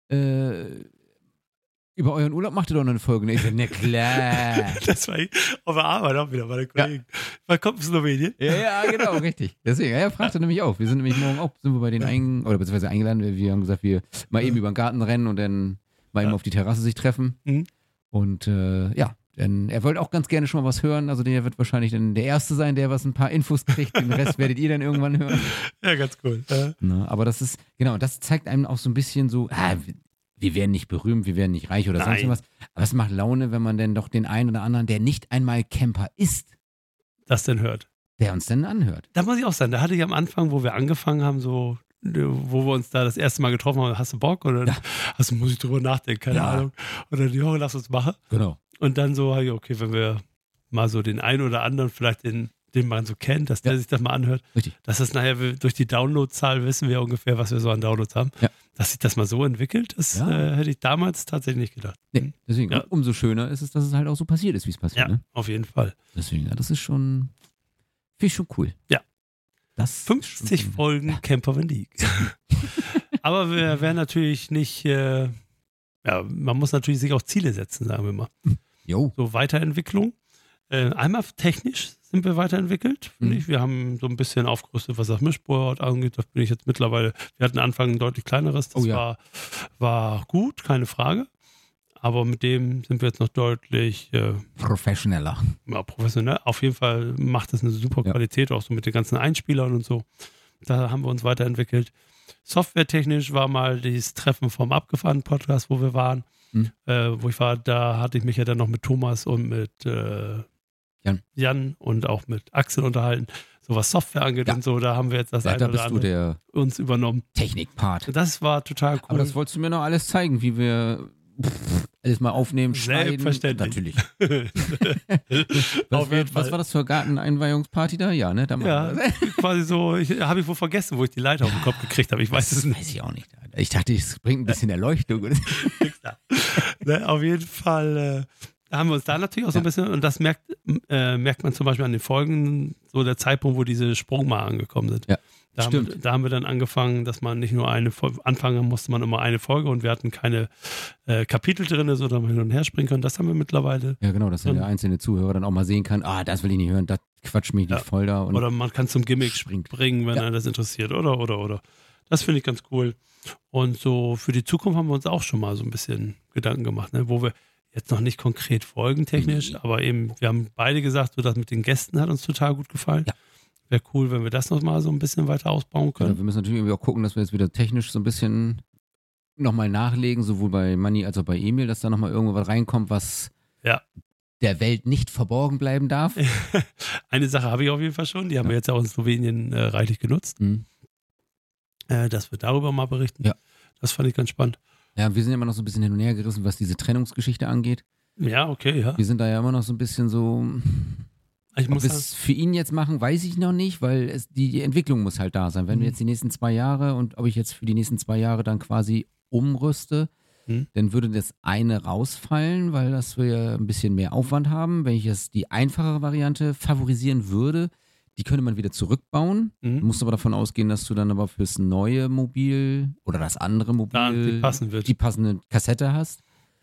Über euren Urlaub macht ihr doch noch eine Folge. Ne, ich so, ne klar. Das war auf der Arbeit auch wieder, meine Kollegen. Man kommt aus Slowenien. Ja, genau, richtig. Deswegen, er fragte nämlich auch. Wir sind nämlich morgen auch, sind wir bei denen beziehungsweise eingeladen. Wir haben gesagt, wir mal eben über den Garten rennen und dann mal eben auf die Terrasse sich treffen. Und denn er wollte auch ganz gerne schon mal was hören. Also der wird wahrscheinlich dann der Erste sein, der ein paar Infos kriegt. Den Rest werdet ihr dann irgendwann hören. Ja, ganz cool. Na, aber das ist, genau, das zeigt einem auch so ein bisschen so, wir werden nicht berühmt, wir werden nicht reich oder sonst was. Aber es macht Laune, wenn man denn doch den einen oder anderen, der nicht einmal Camper ist, das denn hört. Der uns dann anhört. Da muss ich auch sagen, da hatte ich am Anfang, wo wir angefangen haben, so, wo wir uns da das erste Mal getroffen haben, hast du Bock? Oder muss ich drüber nachdenken, keine Ahnung. Oder lass uns machen. Genau. Und dann so, okay, wenn wir mal so den einen oder anderen, vielleicht den man so kennt, dass der sich das mal anhört. Richtig. Dass das nachher durch die Downloadzahl wissen wir ungefähr, was wir so an Downloads haben. Ja. Dass sich das mal so entwickelt, das hätte ich damals tatsächlich nicht gedacht. Nee, deswegen, umso schöner ist es, dass es halt auch so passiert ist, wie es passiert. Ja, auf jeden Fall. Deswegen, das ist schon, finde ich schon cool. Ja. Das 50 Folgen Camper Van League. Aber wir werden natürlich nicht, man muss natürlich sich auch Ziele setzen, sagen wir mal. Jo. So Weiterentwicklung. Einmal technisch sind wir weiterentwickelt, finde ich. Wir haben so ein bisschen aufgerüstet, was das Mischpult angeht. Das bin ich jetzt mittlerweile, wir hatten am Anfang ein deutlich kleineres. Das war gut, keine Frage. Aber mit dem sind wir jetzt noch deutlich professioneller. Ja, professionell. Auf jeden Fall macht das eine super Qualität, auch so mit den ganzen Einspielern und so. Da haben wir uns weiterentwickelt. Softwaretechnisch war mal dieses Treffen vom abgefahrenen Podcast, wo wir waren. Wo ich war, da hatte ich mich ja dann noch mit Thomas und mit Jan und auch mit Axel unterhalten, so was Software angeht und so, da haben wir jetzt das eine oder andere uns übernommen. Technikpart. Das war total cool. Aber das wolltest du mir noch alles zeigen, wie wir alles mal aufnehmen, schneiden. Selbstverständlich. Natürlich. Was war das für Garteneinweihungsparty da? Ja, ne? Quasi so, habe ich wohl vergessen, wo ich die Leiter auf den Kopf gekriegt habe. Ich weiß es nicht. Weiß ich auch nicht. Ich dachte, es bringt ein bisschen Erleuchtung. Ne, auf jeden Fall haben wir uns da natürlich auch so ein bisschen, und das merkt man zum Beispiel an den Folgen, so der Zeitpunkt, wo diese Sprungmal angekommen sind. Ja. Da haben wir dann angefangen, dass man nicht nur anfangen musste man immer eine Folge und wir hatten keine Kapitel drin, so dass man hin und her springen können. Das haben wir mittlerweile. Ja, genau, dass der einzelne Zuhörer dann auch mal sehen kann, das will ich nicht hören, das quatscht mich nicht voll da. Oder man kann zum Gimmick springen, wenn einen das interessiert. Oder. Das finde ich ganz cool. Und so für die Zukunft haben wir uns auch schon mal so ein bisschen Gedanken gemacht, ne? Wo wir jetzt noch nicht konkret folgentechnisch, aber eben, wir haben beide gesagt, so das mit den Gästen hat uns total gut gefallen. Ja. Wäre cool, wenn wir das noch mal so ein bisschen weiter ausbauen können. Ja, wir müssen natürlich irgendwie auch gucken, dass wir jetzt wieder technisch so ein bisschen nochmal nachlegen, sowohl bei Manni als auch bei Emil, dass da nochmal irgendwo was reinkommt, was der Welt nicht verborgen bleiben darf. Eine Sache habe ich auf jeden Fall schon, die haben wir jetzt auch in Slowenien reichlich genutzt. Dass wir darüber mal berichten. Ja. Das fand ich ganz spannend. Ja, wir sind immer noch so ein bisschen hin und her gerissen, was diese Trennungsgeschichte angeht. Ja, okay, ja. Wir sind da ja immer noch so ein bisschen so... Ob wir es für ihn jetzt machen, weiß ich noch nicht, weil die Entwicklung muss halt da sein. Wenn wir jetzt die nächsten 2 Jahre und ob ich jetzt für die nächsten 2 Jahre dann quasi umrüste, dann würde das eine rausfallen, weil das wir ein bisschen mehr Aufwand haben. Wenn ich jetzt die einfachere Variante favorisieren würde, die könnte man wieder zurückbauen. Du musst aber davon ausgehen, dass du dann aber fürs neue Mobil oder das andere Mobil die passende Kassette hast. Denn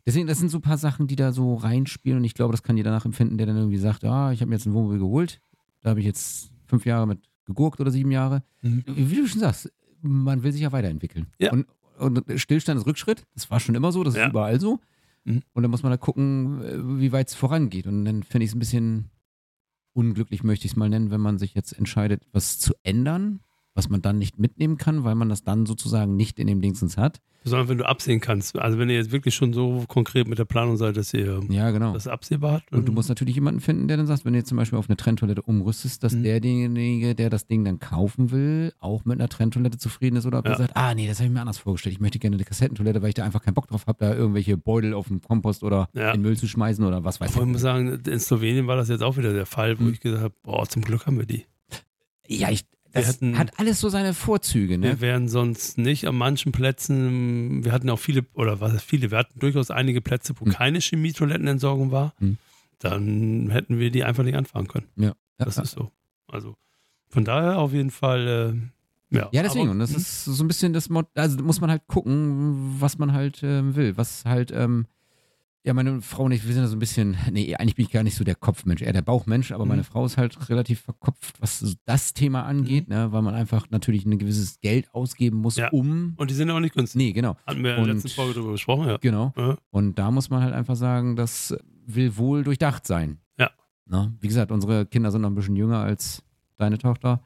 Deswegen, das sind so ein paar Sachen, die da so reinspielen und ich glaube, das kann jeder nachempfinden, der dann irgendwie sagt, ich habe mir jetzt ein Wohnmobil geholt, da habe ich jetzt 5 Jahre mit gegurkt oder 7 Jahre. Wie du schon sagst, man will sich ja weiterentwickeln. Ja. Und Stillstand ist Rückschritt, das war schon immer so, das ist überall so. Und dann muss man da gucken, wie weit es vorangeht. Und dann finde ich es ein bisschen unglücklich, möchte ich es mal nennen, wenn man sich jetzt entscheidet, was zu ändern, was man dann nicht mitnehmen kann, weil man das dann sozusagen nicht in dem Dingsens hat. Sondern wenn du absehen kannst. Also wenn ihr jetzt wirklich schon so konkret mit der Planung seid, dass ihr das absehbar habt. Und du musst natürlich jemanden finden, der dann sagt, wenn du jetzt zum Beispiel auf eine Trenntoilette umrüstest, dass derjenige, der das Ding dann kaufen will, auch mit einer Trenntoilette zufrieden ist oder ob er sagt, nee, das habe ich mir anders vorgestellt. Ich möchte gerne eine Kassettentoilette, weil ich da einfach keinen Bock drauf habe, da irgendwelche Beutel auf dem Kompost oder in den Müll zu schmeißen oder was weiß ich. Ich muss sagen, in Slowenien war das jetzt auch wieder der Fall, wo ich gesagt habe, zum Glück haben wir die. Ja, das hat alles so seine Vorzüge, ne? Wir wären sonst nicht an manchen Plätzen, wir hatten auch wir hatten durchaus einige Plätze, wo keine Chemietoilettenentsorgung war. Dann hätten wir die einfach nicht anfahren können. Ja. Das ist so. Also von daher auf jeden Fall, Ja, deswegen. Und das ist so ein bisschen das also muss man halt gucken, was man halt will. Was halt, meine Frau und ich, wir sind da so ein bisschen, eigentlich bin ich gar nicht so der Kopfmensch, eher der Bauchmensch, aber meine Frau ist halt relativ verkopft, was so das Thema angeht, ne, weil man einfach natürlich ein gewisses Geld ausgeben muss, Und die sind auch nicht günstig. Nee, genau. Hatten wir in der letzten Folge darüber gesprochen, ja. Genau. Ja. Und da muss man halt einfach sagen, das will wohl durchdacht sein. Ja. Na, wie gesagt, unsere Kinder sind noch ein bisschen jünger als deine Tochter.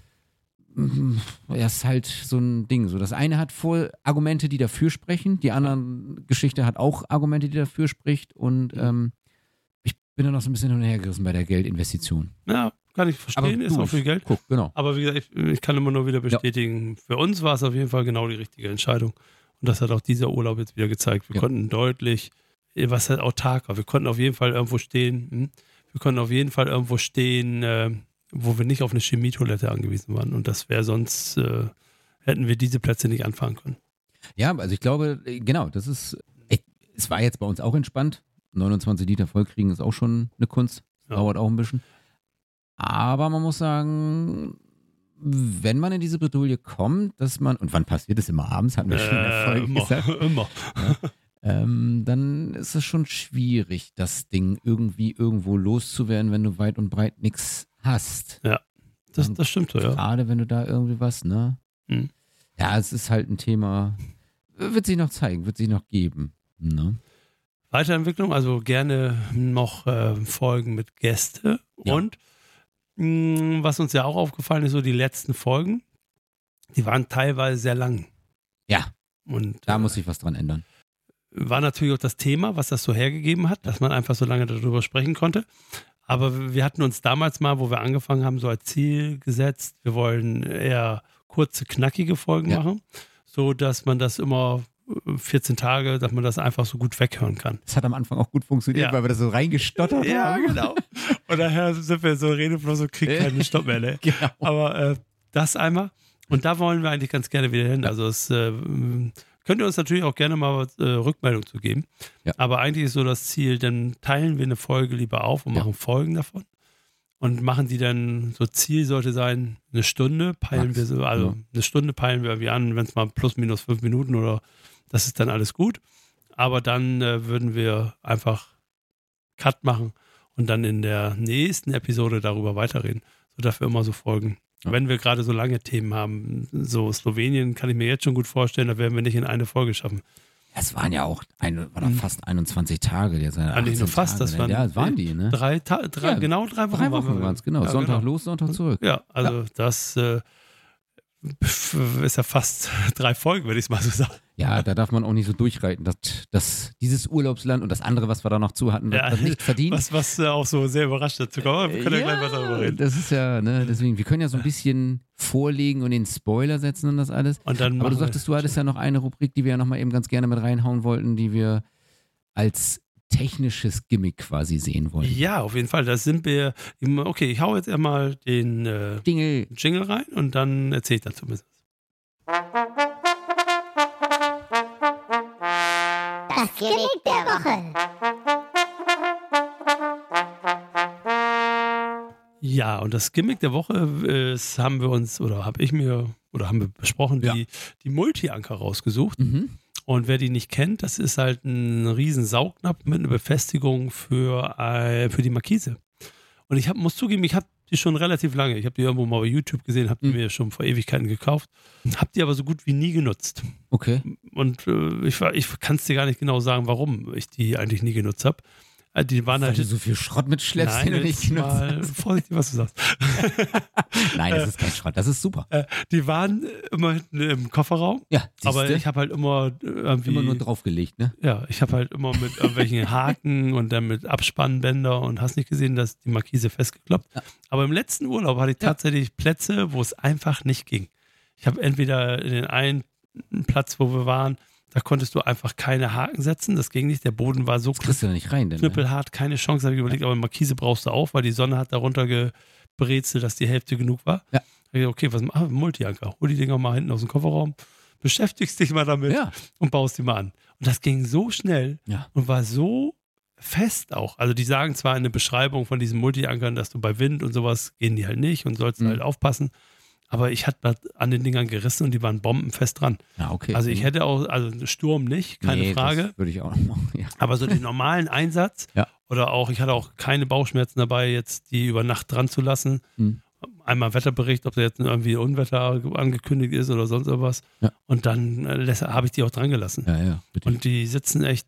Ja, ist halt so ein Ding. So, das eine hat Argumente, die dafür sprechen, die andere Geschichte hat auch Argumente, die dafür spricht und ich bin da noch so ein bisschen hin und her gerissen bei der Geldinvestition. Ja, kann ich verstehen, ist auch viel Geld. Guck, genau. Aber wie gesagt, ich kann immer nur wieder bestätigen, für uns war es auf jeden Fall genau die richtige Entscheidung und das hat auch dieser Urlaub jetzt wieder gezeigt. Wir konnten deutlich, was halt autark war, wir konnten auf jeden Fall irgendwo stehen, wo wir nicht auf eine Chemietoilette angewiesen waren. Und das wäre sonst, hätten wir diese Plätze nicht anfahren können. Ja, also ich glaube, genau, das ist, es war jetzt bei uns auch entspannt. 29 Liter vollkriegen ist auch schon eine Kunst. Dauert auch ein bisschen. Aber man muss sagen, wenn man in diese Bredouille kommt, dass man, und wann passiert es immer abends, hatten wir schon in der Folge gesagt. Immer. Dann ist es schon schwierig, das Ding irgendwie irgendwo loszuwerden, wenn du weit und breit nichts hast. Ja, das stimmt so, ja. Gerade wenn du da irgendwie was, ne? Ja, es ist halt ein Thema, wird sich noch zeigen, wird sich noch geben. Ne? Weiterentwicklung, also gerne noch Folgen mit Gäste. Ja. Und was uns ja auch aufgefallen ist, so die letzten Folgen, die waren teilweise sehr lang. Ja, und da muss sich was dran ändern. War natürlich auch das Thema, was das so hergegeben hat, dass man einfach so lange darüber sprechen konnte. Aber wir hatten uns damals mal, wo wir angefangen haben, so als Ziel gesetzt, wir wollen eher kurze, knackige Folgen machen, so dass man das immer 14 Tage, dass man das einfach so gut weghören kann. Das hat am Anfang auch gut funktioniert, weil wir das so reingestottert haben. Ja, genau. Und daher sind wir so redeflos und kriegen keinen Stopp mehr. Ne? Genau. Aber das einmal. Und da wollen wir eigentlich ganz gerne wieder hin. Also es könnt ihr uns natürlich auch gerne mal Rückmeldung zu geben. Ja. Aber eigentlich ist so das Ziel, dann teilen wir eine Folge lieber auf und machen Folgen davon. Und machen die dann, so Ziel sollte sein, eine Stunde peilen wir so, also eine Stunde peilen wir irgendwie an, wenn es mal plus minus 5 Minuten oder das ist dann alles gut. Aber dann würden wir einfach Cut machen und dann in der nächsten Episode darüber weiterreden, sodass wir immer so Folgen. Ja. Wenn wir gerade so lange Themen haben, so Slowenien kann ich mir jetzt schon gut vorstellen, da werden wir nicht in eine Folge schaffen. Es waren ja auch fast 21 Tage. Nicht nur fast, Tage, das waren, das waren die, ne? Genau 3 Wochen. 3 Wochen waren es, genau. Ja, Sonntag los, Sonntag zurück. Ja, also das ist ja fast 3 Folgen, würde ich es mal so sagen. Ja, da darf man auch nicht so durchreiten, dass dieses Urlaubsland und das andere, was wir da noch zu hatten, das nicht verdient. Was auch so sehr überrascht dazu kommt. Wir können ja gleich was darüber reden. Das ist ja, ne, deswegen, wir können ja so ein bisschen vorlegen und den Spoiler setzen und das alles. Und dann aber du sagtest, du hattest ja noch eine Rubrik, die wir ja nochmal eben ganz gerne mit reinhauen wollten, die wir als technisches Gimmick quasi sehen wollen. Ja, auf jeden Fall. Da sind wir. Okay, ich hau jetzt einmal den Jingle rein und dann erzähle ich dazu ein bisschen. Das Gimmick der Woche. Ja, und das Gimmick der Woche haben wir besprochen, die Multi-Anker rausgesucht. Und wer die nicht kennt, das ist halt ein riesen Saugnapf mit einer Befestigung für die Markise. Und muss zugeben, ich habe die schon relativ lange. Ich habe die irgendwo mal bei YouTube gesehen, habe die mir schon vor Ewigkeiten gekauft. Habe die aber so gut wie nie genutzt. Okay. Und ich kann es dir gar nicht genau sagen, warum ich die eigentlich nie genutzt habe. Die waren Weil halt du so viel Schrott mitschleppst, den du nicht genutzt hast. Vorsichtig, was du sagst. Nein, das ist kein Schrott, das ist super. Die waren immer hinten im Kofferraum. Ja, aber ich habe halt immer irgendwie... Immer nur draufgelegt, ne? Ja, ich habe halt immer mit irgendwelchen Haken und dann mit Abspannbänder und hast nicht gesehen, dass die Markise festgekloppt. Ja. Aber im letzten Urlaub hatte ich tatsächlich Plätze, wo es einfach nicht ging. Ich habe entweder in den einen Platz, wo wir waren, da konntest du einfach keine Haken setzen. Das ging nicht. Der Boden war so kriegst du da nicht rein, denn, knüppelhart, keine Chance. Habe ich überlegt, aber Markise brauchst du auch, weil die Sonne hat darunter gebrezelt, dass die Hälfte genug war. Ja. Da ich okay, was machen wir? Multi-Anker. Hol die Dinger mal hinten aus dem Kofferraum, beschäftigst dich mal damit und baust die mal an. Und das ging so schnell und war so fest auch. Also die sagen zwar in der Beschreibung von diesen Multi-Ankern, dass du bei Wind und sowas gehen die halt nicht und sollst halt aufpassen. Aber ich hatte an den Dingern gerissen und die waren bombenfest dran. Ja, okay. Also ich hätte auch, also Sturm nicht, keine Frage. Das würde ich auch noch machen, ja. Aber so den normalen Einsatz oder auch, ich hatte auch keine Bauchschmerzen dabei, jetzt die über Nacht dran zu lassen. Einmal Wetterbericht, ob da jetzt irgendwie Unwetter angekündigt ist oder sonst irgendwas. Ja. Und dann habe ich die auch dran gelassen. Ja, bitte. Und die sitzen echt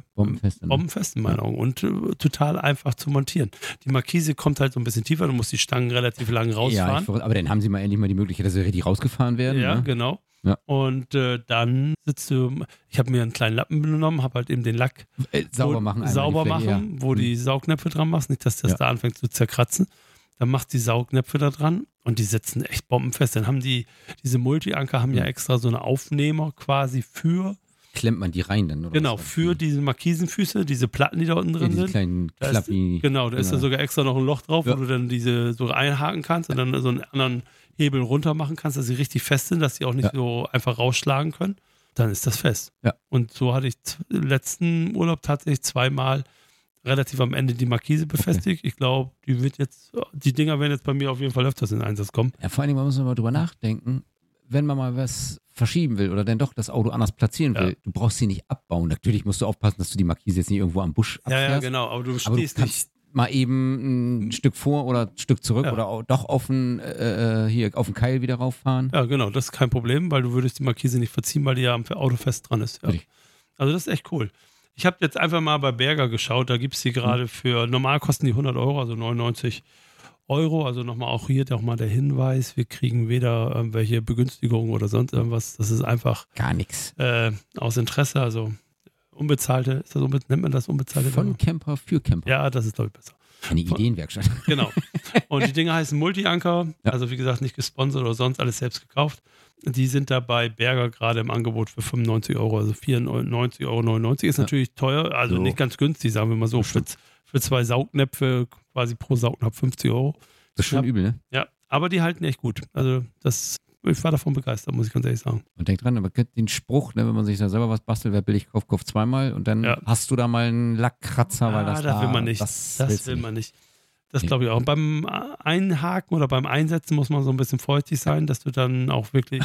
bombenfest in meinen Augen und total einfach zu montieren. Die Markise kommt halt so ein bisschen tiefer, du musst die Stangen relativ lang rausfahren. Ja, aber dann haben sie mal endlich mal die Möglichkeit, dass sie richtig rausgefahren werden. Ja, ne? Genau. Ja. Und dann sitzt du, ich habe mir einen kleinen Lappen genommen, habe halt eben den Lack sauber machen, wo die Saugnäpfe dran machst, nicht, dass das da anfängt zu zerkratzen. Dann machst du die Saugnäpfe da dran und die sitzen echt bombenfest. Dann haben diese Multi-Anker haben ja extra so eine Aufnehmer quasi für... Klemmt man die rein dann? Oder genau, für diese Markisenfüße, diese Platten, die da unten drin sind. Kleinen Klappi. Da ist da sogar extra noch ein Loch drauf, wo du dann diese so einhaken kannst und dann so einen anderen Hebel runter machen kannst, dass sie richtig fest sind, dass sie auch nicht so einfach rausschlagen können. Dann ist das fest. Ja. Und so hatte ich letzten Urlaub tatsächlich zweimal relativ am Ende die Markise befestigt. Okay. Ich glaube, die Dinger werden jetzt bei mir auf jeden Fall öfters in Einsatz kommen. Ja, vor allem, man muss mal drüber nachdenken, wenn man mal was verschieben will oder dann doch das Auto anders platzieren will, du brauchst sie nicht abbauen. Natürlich musst du aufpassen, dass du die Markise jetzt nicht irgendwo am Busch abfährst. Ja, genau, aber du stehst nicht mal eben ein Stück vor oder ein Stück zurück oder auch doch auf den Keil wieder rauffahren. Ja, genau, das ist kein Problem, weil du würdest die Markise nicht verziehen, weil die ja am Auto fest dran ist. Ja. Also das ist echt cool. Ich habe jetzt einfach mal bei Berger geschaut, da gibt es die gerade normal kosten die 100 Euro, also 99 Euro. Also nochmal auch hier mal der Hinweis, wir kriegen weder irgendwelche Begünstigungen oder sonst irgendwas. Das ist einfach gar nichts. Aus Interesse, also unbezahlte, nennt man das unbezahlte? Von Camper für Camper. Ja, das ist, glaube ich, besser. Eine Ideenwerkstatt. Genau. Und die Dinger heißen Multi-Anker, also wie gesagt nicht gesponsert oder sonst, alles selbst gekauft. Die sind da bei Berger gerade im Angebot für 95 Euro, also 94,99 Euro. Ist natürlich teuer, also nicht ganz günstig, sagen wir mal so. Für 2 Saugnäpfe, quasi pro Saugnapf 50 Euro. Das ist schon übel, ne? Ja, aber die halten echt gut. Also ich war davon begeistert, muss ich ganz ehrlich sagen. Und denk dran, aber den Spruch, ne, wenn man sich da selber was bastelt, wer billig kauft zweimal und dann hast du da mal einen Lackkratzer, weil das will man nicht. Das will man nicht. Das glaube ich auch. Und beim Einhaken oder beim Einsetzen muss man so ein bisschen feuchtig sein, dass du dann auch wirklich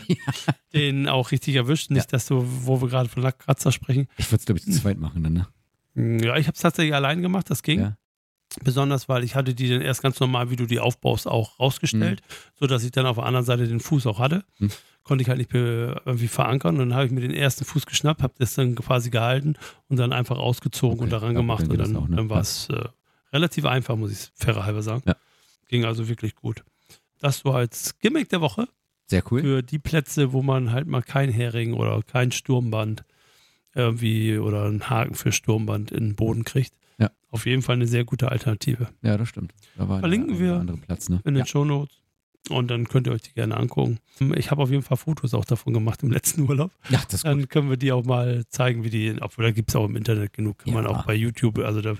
den auch richtig erwischt. Nicht, dass du, wo wir gerade von Lackkratzer sprechen. Ich würde es, glaube ich, zu zweit machen dann, ne? Ja, ich habe es tatsächlich allein gemacht, das ging. Ja. Besonders, weil ich hatte die dann erst ganz normal, wie du die aufbaust, auch rausgestellt, sodass ich dann auf der anderen Seite den Fuß auch hatte. Konnte ich halt nicht irgendwie verankern. Und dann habe ich mir den ersten Fuß geschnappt, habe das dann quasi gehalten und dann einfach ausgezogen und daran gemacht. Und dann war es relativ einfach, muss ich fairerhalber sagen. Ja. Ging also wirklich gut. Das so als Gimmick der Woche. Sehr cool. Für die Plätze, wo man halt mal kein Hering oder kein Sturmband irgendwie oder einen Haken für Sturmband in den Boden kriegt. Ja. Auf jeden Fall eine sehr gute Alternative. Ja, das stimmt. Da war verlinken wir andere Platz, ne? in den Shownotes. Und dann könnt ihr euch die gerne angucken. Ich habe auf jeden Fall Fotos auch davon gemacht im letzten Urlaub. Ja, das ist Dann gut. können wir die auch mal zeigen, wie die, obwohl da gibt es auch im Internet genug, kann man auch bei YouTube, also wir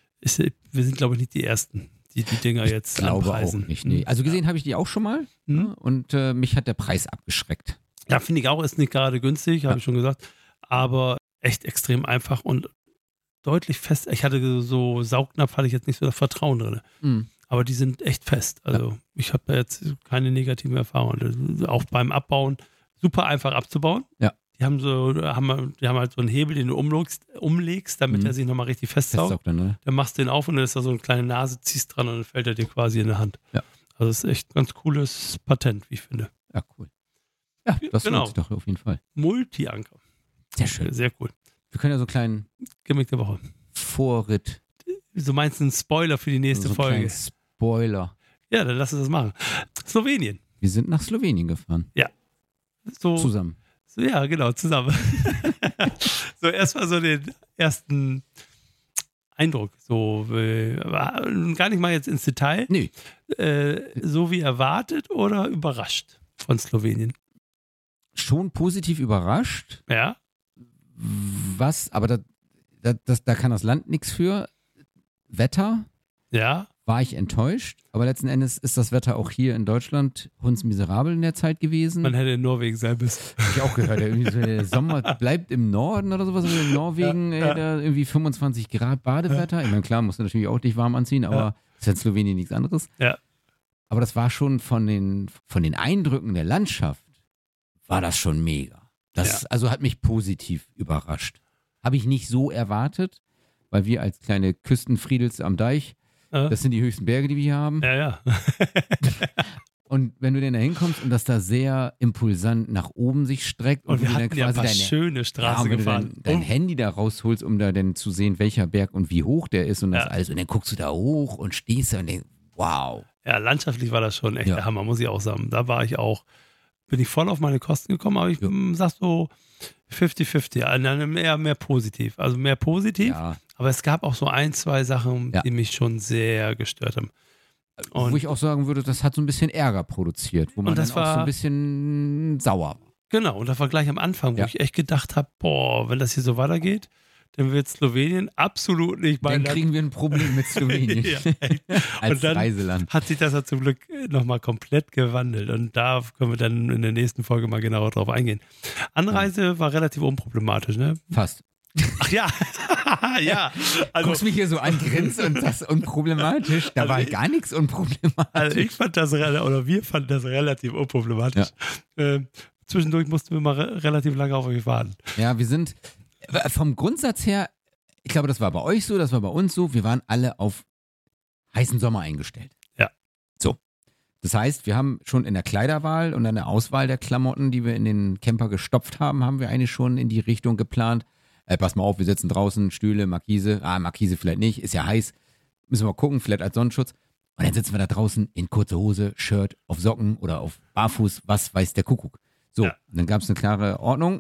sind, glaube ich, nicht die Ersten, die Dinger jetzt anpreisen. Auch nicht, nee. Also gesehen habe ich die auch schon mal und mich hat der Preis abgeschreckt. Ja, finde ich auch, ist nicht gerade günstig, habe ich schon gesagt, aber echt extrem einfach und deutlich fest. Ich hatte so Saugnapf, hatte ich jetzt nicht so das Vertrauen drin. Aber die sind echt fest. Also ich habe da jetzt keine negativen Erfahrungen. Auch beim Abbauen super einfach abzubauen. Ja. Die haben halt so einen Hebel, den du umlegst, damit er sich nochmal richtig festsaugt. Dann, Dann machst du den auf und dann ist da so eine kleine Nase, ziehst dran und dann fällt er dir quasi in die Hand. Ja. Also das ist echt ein ganz cooles Patent, wie ich finde. Ja, cool. Ja, das lohnt sich doch auf jeden Fall. Multi-Anker. Sehr schön. Sehr cool. Wir können ja so einen kleinen Gimmick der Woche. Vorritt. Du meinst einen Spoiler für die nächste so Folge? Einen Spoiler. Ja, dann lass uns das machen. Slowenien. Wir sind nach Slowenien gefahren. Ja. So, zusammen. So, ja, genau, zusammen. So, erstmal so den ersten Eindruck. So, gar nicht mal jetzt ins Detail. Nee. So wie erwartet oder überrascht von Slowenien? Schon positiv überrascht. Ja. Aber da kann das Land nichts für. Wetter. Ja. War ich enttäuscht, aber letzten Endes ist das Wetter auch hier in Deutschland hundsmiserabel in der Zeit gewesen. Man hätte in Norwegen sein müssen. Hab ich auch gehört, der Sommer bleibt im Norden oder sowas. Also in Norwegen da irgendwie 25 Grad Badewetter. Ich meine, klar, musst du natürlich auch dich warm anziehen, aber ist ja in Slowenien nichts anderes. Ja. Aber das war schon von den Eindrücken der Landschaft, war das schon mega. Das also hat mich positiv überrascht. Habe ich nicht so erwartet, weil wir als kleine Küstenfriedels am Deich, das sind die höchsten Berge, die wir hier haben. Ja. Und wenn du denn da hinkommst und das da sehr impulsant nach oben sich streckt und wir du dann quasi schöne Straße gefahren. Wenn du dein Handy da rausholst, um da dann zu sehen, welcher Berg und wie hoch der ist und das alles. Und dann guckst du da hoch und stehst da und denkst, wow. Ja, landschaftlich war das schon echt der Hammer, muss ich auch sagen. Da bin ich voll auf meine Kosten gekommen, aber ich sag so 50-50, eher mehr positiv. Also mehr positiv. Ja. Aber es gab auch so 1, 2 Sachen, die mich schon sehr gestört haben. Und wo ich auch sagen würde, das hat so ein bisschen Ärger produziert, wo man dann auch so ein bisschen sauer war. Genau, und das war gleich am Anfang, wo ich echt gedacht habe, wenn das hier so weitergeht, dann wird Slowenien absolut nicht mein Land. Dann kriegen wir ein Problem mit Slowenien. Als und dann Reiseland. Hat sich das ja zum Glück nochmal komplett gewandelt. Und da können wir dann in der nächsten Folge mal genauer drauf eingehen. Anreise war relativ unproblematisch, ne? Fast. Ach ja, ja. Also, guckst mich hier so an, grinst und das unproblematisch. Da war gar nichts unproblematisch. Also wir fanden das relativ unproblematisch. Ja. Zwischendurch mussten wir mal relativ lange auf euch warten. Ja, wir sind vom Grundsatz her, ich glaube, das war bei euch so, das war bei uns so, wir waren alle auf heißen Sommer eingestellt. Ja. So. Das heißt, wir haben schon in der Kleiderwahl und in der Auswahl der Klamotten, die wir in den Camper gestopft haben, haben wir eigentlich schon in die Richtung geplant. Pass mal auf, wir sitzen draußen, Stühle, Markise. Markise vielleicht nicht, ist ja heiß. Müssen wir mal gucken, vielleicht als Sonnenschutz. Und dann sitzen wir da draußen in kurze Hose, Shirt, auf Socken oder auf Barfuß, was weiß der Kuckuck. So, und dann gab es eine klare Ordnung.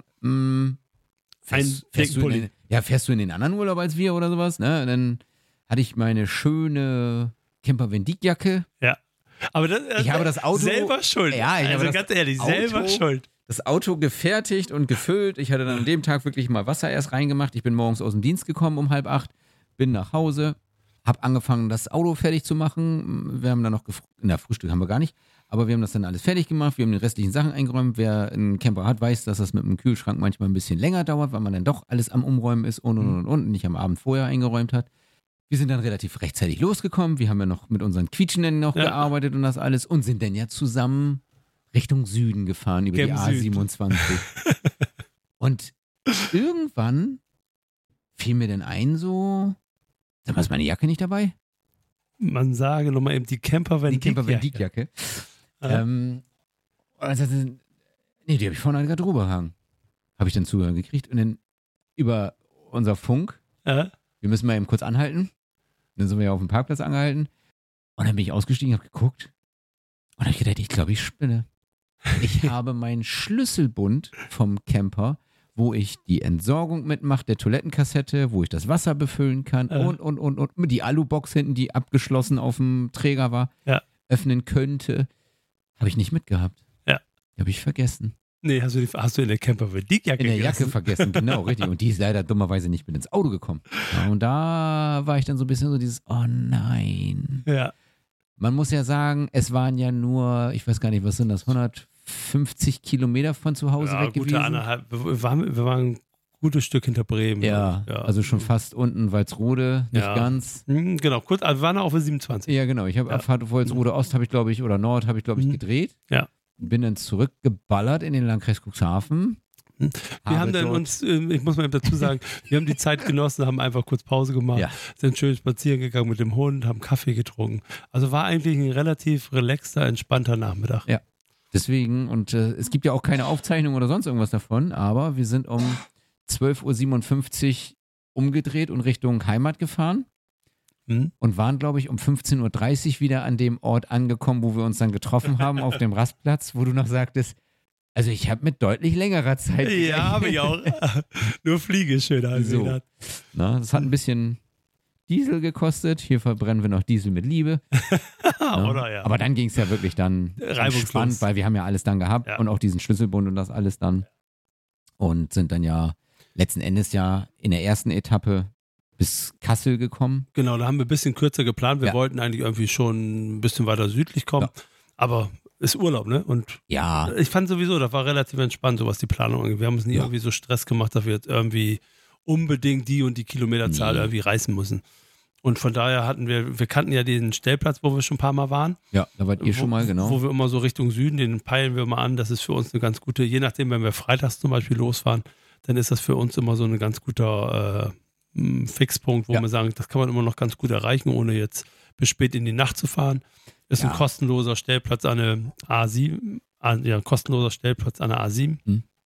Fährst du in den anderen Urlaub als wir oder sowas? Ne? Und dann hatte ich meine schöne Camper-Vendic-Jacke. Ja. Aber ich habe das Auto selber schuld. Ja, ganz ehrlich, selber schuld. Das Auto gefertigt und gefüllt. Ich hatte dann an dem Tag wirklich mal Wasser erst reingemacht. Ich bin morgens aus dem Dienst gekommen um 7:30, bin nach Hause, habe angefangen, das Auto fertig zu machen. Wir haben dann noch Frühstück haben wir gar nicht, aber wir haben das dann alles fertig gemacht. Wir haben die restlichen Sachen eingeräumt. Wer einen Camper hat, weiß, dass das mit dem Kühlschrank manchmal ein bisschen länger dauert, weil man dann doch alles am Umräumen ist und nicht am Abend vorher eingeräumt hat. Wir sind dann relativ rechtzeitig losgekommen. Wir haben ja noch mit unseren Quietschenden noch gearbeitet und das alles und sind dann ja zusammen Richtung Süden gefahren über die A27. Und irgendwann fiel mir dann ein so, sag mal, ist meine Jacke nicht dabei? Man sage nochmal eben die Camper-Vendic-Jacke. Und dann sagte nee, die habe ich vorne an der Garderobe gehangen. Habe ich dann Zuhören gekriegt und dann über unser Funk, wir müssen mal eben kurz anhalten. Dann sind wir ja auf dem Parkplatz angehalten und dann bin ich ausgestiegen, habe geguckt und habe gedacht, ich glaube, ich spinne. Ich habe meinen Schlüsselbund vom Camper, wo ich die Entsorgung mitmache, der Toilettenkassette, wo ich das Wasser befüllen kann und die Alubox hinten, die abgeschlossen auf dem Träger war, öffnen könnte, habe ich nicht mitgehabt. Ja. Die habe ich vergessen. Nee, hast du in der Camper-Vendic-Jacke In der Jacke vergessen, genau, richtig. Und die ist leider dummerweise nicht mit ins Auto gekommen. Ja, und da war ich dann so ein bisschen so dieses, oh nein. Ja. Man muss ja sagen, es waren ja nur, ich weiß gar nicht, was sind das, 150 Kilometer von zu Hause weg gewesen. Wir waren ein gutes Stück hinter Bremen. Ja, also schon fast unten Walsrode, nicht ganz. Genau, kurz, wir waren auf der 27. Ja, genau. Ich habe auf Walsrode Ost oder Nord gedreht. Ja. Bin dann zurückgeballert in den Landkreis Cuxhaven. Wir haben dann uns, ich muss mal dazu sagen, wir haben die Zeit genossen, haben einfach kurz Pause gemacht, sind schön spazieren gegangen mit dem Hund, haben Kaffee getrunken. Also war eigentlich ein relativ relaxter, entspannter Nachmittag. Ja, deswegen, und es gibt ja auch keine Aufzeichnung oder sonst irgendwas davon, aber wir sind um 12.57 Uhr umgedreht und Richtung Heimat gefahren. Und waren, glaube ich, um 15.30 Uhr wieder an dem Ort angekommen, wo wir uns dann getroffen haben, auf dem Rastplatz, wo du noch sagtest, also ich habe mit deutlich längerer Zeit. Ja, habe ich auch. Nur Fliege ist schöner als so. Das hat ein bisschen Diesel gekostet. Hier verbrennen wir noch Diesel mit Liebe. Oder ja. Aber dann ging es ja wirklich dann entspannt, weil wir haben ja alles dann gehabt und auch diesen Schlüsselbund und das alles dann. Und sind dann ja letzten Endes ja in der ersten Etappe bis Kassel gekommen. Genau, da haben wir ein bisschen kürzer geplant. Wir wollten eigentlich irgendwie schon ein bisschen weiter südlich kommen. Ja. Aber ist Urlaub, ne? Und ich fand sowieso, das war relativ entspannt, so was die Planung angeht. Wir haben uns nie irgendwie so Stress gemacht, dass wir jetzt irgendwie unbedingt die und die Kilometerzahl irgendwie reißen müssen. Und von daher wir kannten ja den Stellplatz, wo wir schon ein paar Mal waren. Ja, da wart ihr schon mal, genau. Wo wir immer so Richtung Süden, den peilen wir mal an. Das ist für uns eine ganz gute, je nachdem, wenn wir freitags zum Beispiel losfahren, dann ist das für uns immer so ein ganz guter Fixpunkt, wo wir sagen, das kann man immer noch ganz gut erreichen, ohne jetzt bis spät in die Nacht zu fahren. Ist ein kostenloser Stellplatz an der A7, kostenloser Stellplatz an der A7.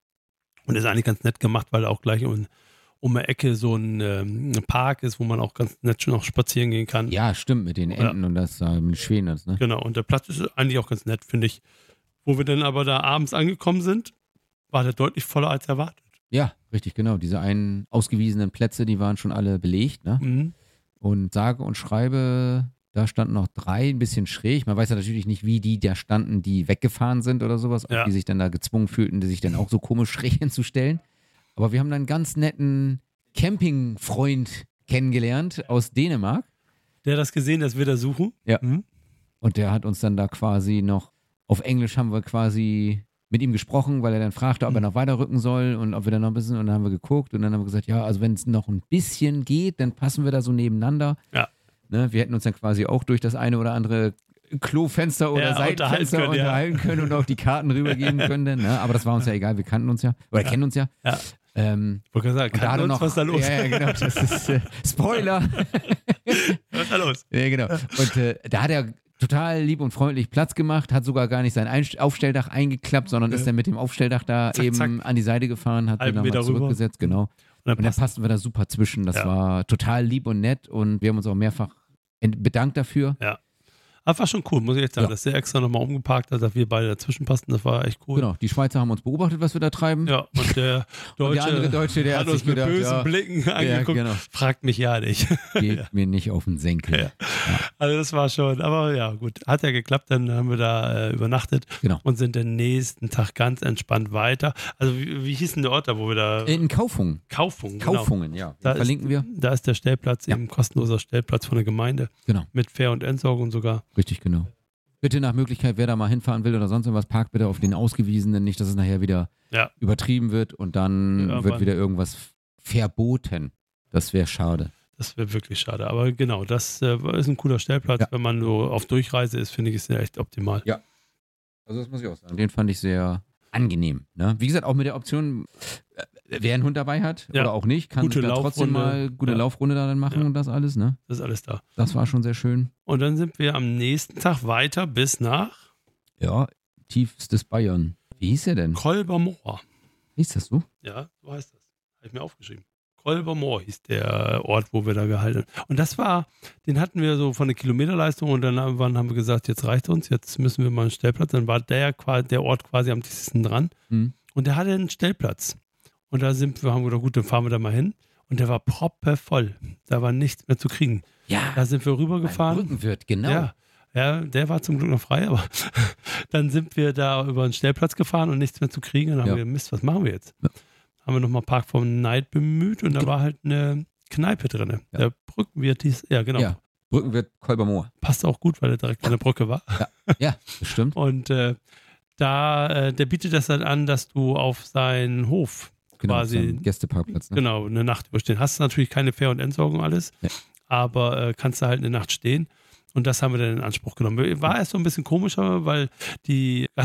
Und ist eigentlich ganz nett gemacht, weil auch gleich um die Ecke so ein Park ist, wo man auch ganz nett schon noch spazieren gehen kann. Ja, stimmt, mit den Enten und das mit Schwänen. Ne? Genau, und der Platz ist eigentlich auch ganz nett, finde ich. Wo wir dann aber da abends angekommen sind, war der deutlich voller als erwartet. Ja, richtig, genau. Diese einen ausgewiesenen Plätze, die waren schon alle belegt. Ne? Und sage und schreibe, da standen noch 3, ein bisschen schräg. Man weiß ja natürlich nicht, wie die da standen, die weggefahren sind oder sowas, ob die sich dann da gezwungen fühlten, die sich dann auch so komisch schräg hinzustellen. Aber wir haben dann einen ganz netten Campingfreund kennengelernt aus Dänemark. Der hat das gesehen, dass wir da suchen. Ja. Und der hat uns dann da quasi noch, auf Englisch haben wir quasi mit ihm gesprochen, weil er dann fragte, ob er noch weiter rücken soll und ob wir dann noch ein bisschen, und dann haben wir geguckt und dann haben wir gesagt, ja, also wenn es noch ein bisschen geht, dann passen wir da so nebeneinander. Ja. Ne, wir hätten uns dann quasi auch durch das eine oder andere Klofenster oder Seitenfenster unterhalten können und auch die Karten rübergeben können. Ne? Aber das war uns ja egal, wir kannten uns ja, oder kennen uns ja. Ja. Ich wollte sagen, kannten uns, was ist da los? Ja, genau, das ist Spoiler. Was ist da los? Ja, genau. Und da hat er total lieb und freundlich Platz gemacht, hat sogar gar nicht sein Aufstelldach eingeklappt, sondern ist dann mit dem Aufstelldach da zack. An die Seite gefahren, hat den dann mal zurückgesetzt, genau. Und dann passten wir da super zwischen. Das war total lieb und nett und wir haben uns auch mehrfach bedankt dafür. Ja. Das war schon cool, muss ich jetzt sagen, dass der extra nochmal umgeparkt hat, dass wir beide dazwischen passten. Das war echt cool. Genau, die Schweizer haben uns beobachtet, was wir da treiben. Ja, und der Deutsche, und der andere Deutsche, der hat uns mit bösen Blicken angeguckt. Genau. Fragt mich ja nicht. Geht mir nicht auf den Senkel. Ja. Also das war schon, aber ja gut, hat ja geklappt, dann haben wir da übernachtet und sind den nächsten Tag ganz entspannt weiter. Also wie hieß denn der Ort da, wo wir da... In Kaufungen. Kaufungen, ja. Da verlinken wir. Da ist der Stellplatz, eben kostenloser Stellplatz von der Gemeinde. Genau. Mit Fähr- und Entsorgung sogar. Richtig, genau. Bitte nach Möglichkeit, wer da mal hinfahren will oder sonst irgendwas, parkt bitte auf den Ausgewiesenen, nicht, dass es nachher wieder übertrieben wird und dann wird wieder irgendwas verboten. Das wäre schade. Das wäre wirklich schade. Aber genau, das ist ein cooler Stellplatz. Ja. Wenn man so auf Durchreise ist, finde ich, ist der echt optimal. Ja. Also das muss ich auch sagen. Den fand ich sehr angenehm. Ne? Wie gesagt, auch mit der Option, wer einen Hund dabei hat oder auch nicht, kann da trotzdem mal gute Laufrunde da dann machen und das alles. Ne? Das ist alles da. Das war schon sehr schön. Und dann sind wir am nächsten Tag weiter bis nach... Ja, tiefstes Bayern. Wie hieß er denn? Kolbermoor. Hieß das so? Ja, so heißt das. Habe ich mir aufgeschrieben. Kolbermoor hieß der Ort, wo wir da gehalten haben. Und das war, den hatten wir so von der Kilometerleistung und dann haben wir gesagt, jetzt reicht uns, jetzt müssen wir mal einen Stellplatz. Dann war der Ort quasi am tiefsten dran. Und der hatte einen Stellplatz. Und da haben wir gedacht, gut, dann fahren wir da mal hin. Und der war proppevoll. Da war nichts mehr zu kriegen. Ja. Da sind wir rübergefahren. Brückenwirt, genau. Ja, der war zum Glück noch frei, aber dann sind wir da über einen Stellplatz gefahren und nichts mehr zu kriegen. Und dann haben wir Mist, was machen wir jetzt? Ja. Haben wir nochmal Park vom Neid bemüht und da war halt eine Kneipe drin. Ja. Der Brückenwirt hieß, ja genau. Ja, Brückenwirt Kolbermoor. Passt auch gut, weil er direkt an der Brücke war. Ja, das stimmt. Und der bietet das dann an, dass du auf seinen Hof quasi Gästeparkplatz. Ne? Genau, eine Nacht überstehen. Hast natürlich keine Fähr- und Entsorgung alles, aber kannst da halt eine Nacht stehen. Und das haben wir dann in Anspruch genommen. War erst so ein bisschen komischer, weil die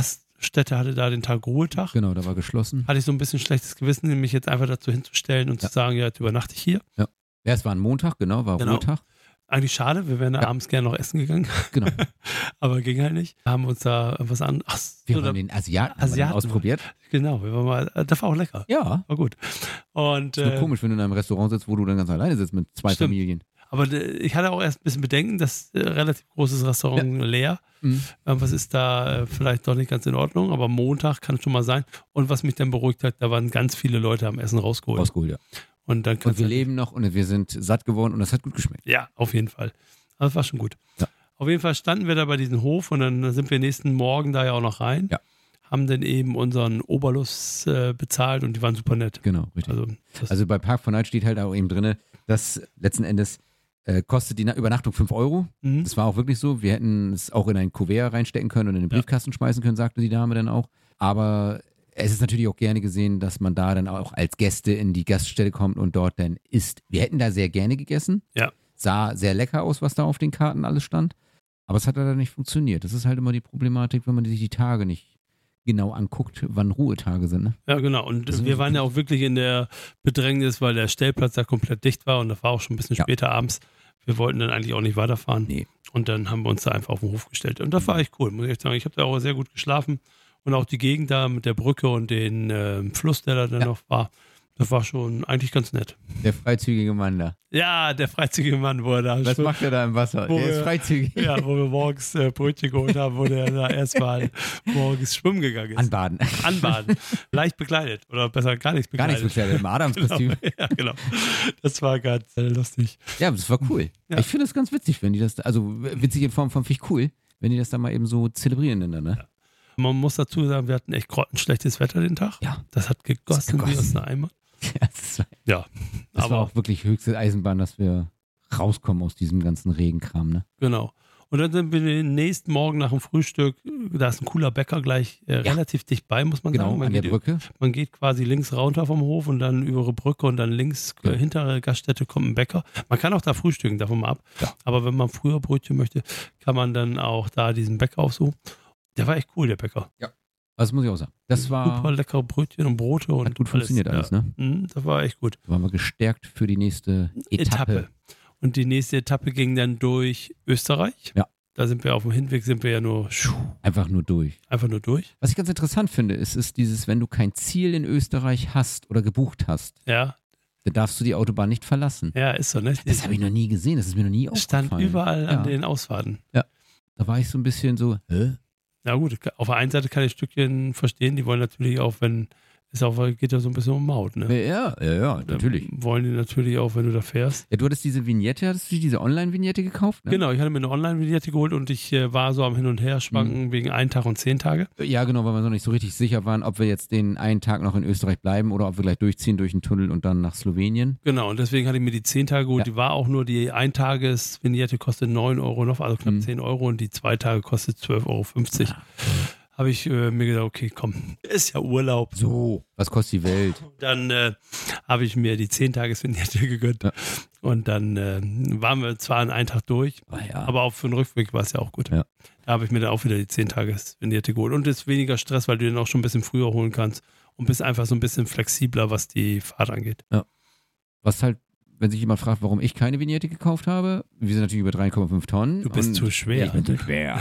Gaststätte hatte da den Tag Ruhetag. Genau, da war geschlossen. Hatte ich so ein bisschen schlechtes Gewissen, mich jetzt einfach dazu hinzustellen und zu sagen, ja, jetzt übernachte ich hier. Ja, es war ein Montag, genau, war Ruhetag. Eigentlich schade, wir wären da abends gerne noch essen gegangen. Genau. Aber ging halt nicht. Haben uns da was an. Wir haben den Asiaten ausprobiert. Genau, wir waren mal, das war auch lecker. Ja. War gut. Und, ist nur komisch, wenn du in einem Restaurant sitzt, wo du dann ganz alleine sitzt mit 2 Familien. Aber ich hatte auch erst ein bisschen Bedenken, das relativ großes Restaurant leer. Was ist da vielleicht doch nicht ganz in Ordnung, aber Montag kann es schon mal sein. Und was mich dann beruhigt hat, da waren ganz viele Leute am Essen rausgeholt. Ja. Und wir leben noch und wir sind satt geworden und das hat gut geschmeckt. Ja, auf jeden Fall. Also das war schon gut. Ja. Auf jeden Fall standen wir da bei diesem Hof und dann sind wir nächsten Morgen da ja auch noch rein. Ja. Haben dann eben unseren Oberlust bezahlt und die waren super nett. Genau, richtig. Also bei Park for Night steht halt auch eben drin, dass letzten Endes kostet die Übernachtung 5 Euro. Das war auch wirklich so. Wir hätten es auch in ein Kuvert reinstecken können und in den Briefkasten schmeißen können, sagte die Dame dann auch. Aber es ist natürlich auch gerne gesehen, dass man da dann auch als Gäste in die Gaststätte kommt und dort dann isst. Wir hätten da sehr gerne gegessen. Ja. Sah sehr lecker aus, was da auf den Karten alles stand. Aber es hat leider nicht funktioniert. Das ist halt immer die Problematik, wenn man sich die Tage nicht genau anguckt, wann Ruhetage sind. Ne? Ja, genau. Und wir waren ja auch wirklich in der Bedrängnis, weil der Stellplatz da komplett dicht war und das war auch schon ein bisschen später abends. Wir wollten dann eigentlich auch nicht weiterfahren. Nee. Und dann haben wir uns da einfach auf den Hof gestellt. Und das war echt cool, muss ich echt sagen. Ich habe da auch sehr gut geschlafen. Und auch die Gegend da mit der Brücke und den Fluss, der da dann noch war, das war schon eigentlich ganz nett. Der freizügige Mann da. Ja, der freizügige Mann, wo er da Was macht er da im Wasser? Der ist freizügig. Ja, wo wir morgens Brötchen geholt haben, wo der da erstmal morgens schwimmen gegangen ist. Anbaden. Leicht bekleidet. Oder besser gar nichts bekleidet. Gar nichts bekleidet, im Adamskostüm. Genau. Ja, genau. Das war ganz lustig. Ja, das war cool. Ja. Ich finde das ganz witzig, wenn die das, also witzig in Form von finde ich cool, wenn die das da mal eben so zelebrieren dann, ne? Ja. Man muss dazu sagen, wir hatten echt grottenschlechtes Wetter den Tag. Ja. Das hat gegossen wie aus einer Eimer. Ja, das war auch wirklich höchste Eisenbahn, dass wir rauskommen aus diesem ganzen Regenkram, ne? Genau. Und dann sind wir den nächsten Morgen nach dem Frühstück, da ist ein cooler Bäcker gleich relativ dicht bei, muss man sagen. Genau, an der Brücke. Man geht quasi links runter vom Hof und dann über eine Brücke und dann links hintere Gaststätte kommt ein Bäcker. Man kann auch da frühstücken, davon mal ab. Ja. Aber wenn man früher Brötchen möchte, kann man dann auch da diesen Bäcker aufsuchen. Der war echt cool, der Bäcker. Ja. Das muss ich auch sagen. Das war super leckere Brötchen und Brote. Und hat gut funktioniert alles, ne? Das war echt gut. Da waren wir gestärkt für die nächste Etappe. Und die nächste Etappe ging dann durch Österreich. Ja. Da sind wir auf dem Hinweg, einfach nur durch. Einfach nur durch. Was ich ganz interessant finde, ist dieses, wenn du kein Ziel in Österreich hast oder gebucht hast, dann darfst du die Autobahn nicht verlassen. Ja, ist so, ne? Das habe ich noch nie gesehen, das ist mir noch nie aufgefallen. Stand überall an den Ausfahrten. Ja. Da war ich so ein bisschen so, hä? Na gut, auf der einen Seite kann ich ein Stückchen verstehen, die wollen natürlich auch, wenn geht ja so ein bisschen um Maut, ne? Ja, natürlich. Wollen die natürlich auch, wenn du da fährst. Ja, du hattest diese Online-Vignette gekauft, ne? Genau, ich hatte mir eine Online-Vignette geholt und ich war so am Hin und Her schwanken wegen 1 Tag und 10 Tage. Ja, genau, weil wir noch nicht so richtig sicher waren, ob wir jetzt den einen Tag noch in Österreich bleiben oder ob wir gleich durchziehen durch den Tunnel und dann nach Slowenien. Genau, und deswegen hatte ich mir die 10 Tage geholt. Die war auch nur, die Eintages-Vignette kostet 9 Euro noch, also knapp 10 Euro und die 2 Tage kostet 12,50 Euro. Habe ich mir gedacht, okay, komm, ist ja Urlaub. So, was kostet die Welt? Dann habe ich mir die 10-Tages-Vignette gegönnt. Ja. Und dann waren wir zwar an einen Tag durch, aber auch für den Rückweg war es ja auch gut. Ja. Da habe ich mir dann auch wieder die 10-Tages-Vignette geholt. Und es ist weniger Stress, weil du den auch schon ein bisschen früher holen kannst und bist einfach so ein bisschen flexibler, was die Fahrt angeht. Ja. Was halt, wenn sich jemand fragt, warum ich keine Vignette gekauft habe, wir sind natürlich über 3,5 Tonnen. Du bist zu schwer. Ich bin zu schwer.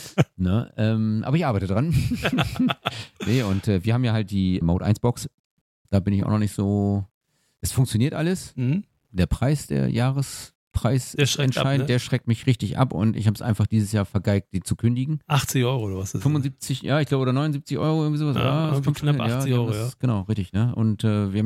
Ne? Aber ich arbeite dran. Nee, und wir haben ja halt die Mode 1 Box. Da bin ich auch noch nicht so. Es funktioniert alles. Der Preis, der Jahrespreis ist entscheidend. Der schreckt mich richtig ab und ich habe es einfach dieses Jahr vergeigt, die zu kündigen. 80 Euro oder was ist das? 75, ja, ich glaube, oder 79 Euro, irgendwie sowas. Ja, das knapp 80 Euro, ja. Genau, richtig, ne? Und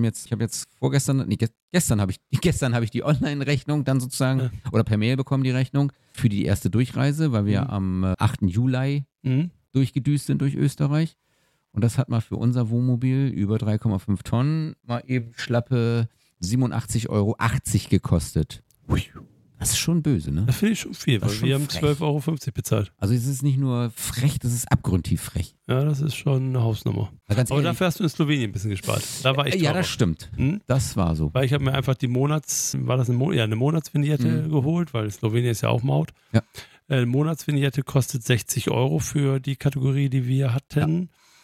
gestern habe ich die Online-Rechnung dann sozusagen, oder per Mail bekommen die Rechnung für die erste Durchreise, weil wir am 8. Juli durchgedüst sind durch Österreich. Und das hat mal für unser Wohnmobil über 3,5 Tonnen mal eben schlappe 87,80 Euro gekostet. Das ist schon böse, ne? Das finde ich schon viel, weil wir haben 12,50 Euro bezahlt. Also es ist nicht nur frech, das ist abgrundtief frech. Ja, das ist schon eine Hausnummer. Aber dafür hast du in Slowenien ein bisschen gespart. Da war ich ja, das stimmt. Das war so. Weil ich habe mir einfach eine Monatsvignette geholt, weil Slowenien ist ja auch Maut. Ja. Eine Monatsvignette kostet 60 Euro für die Kategorie, die wir hatten. Ja.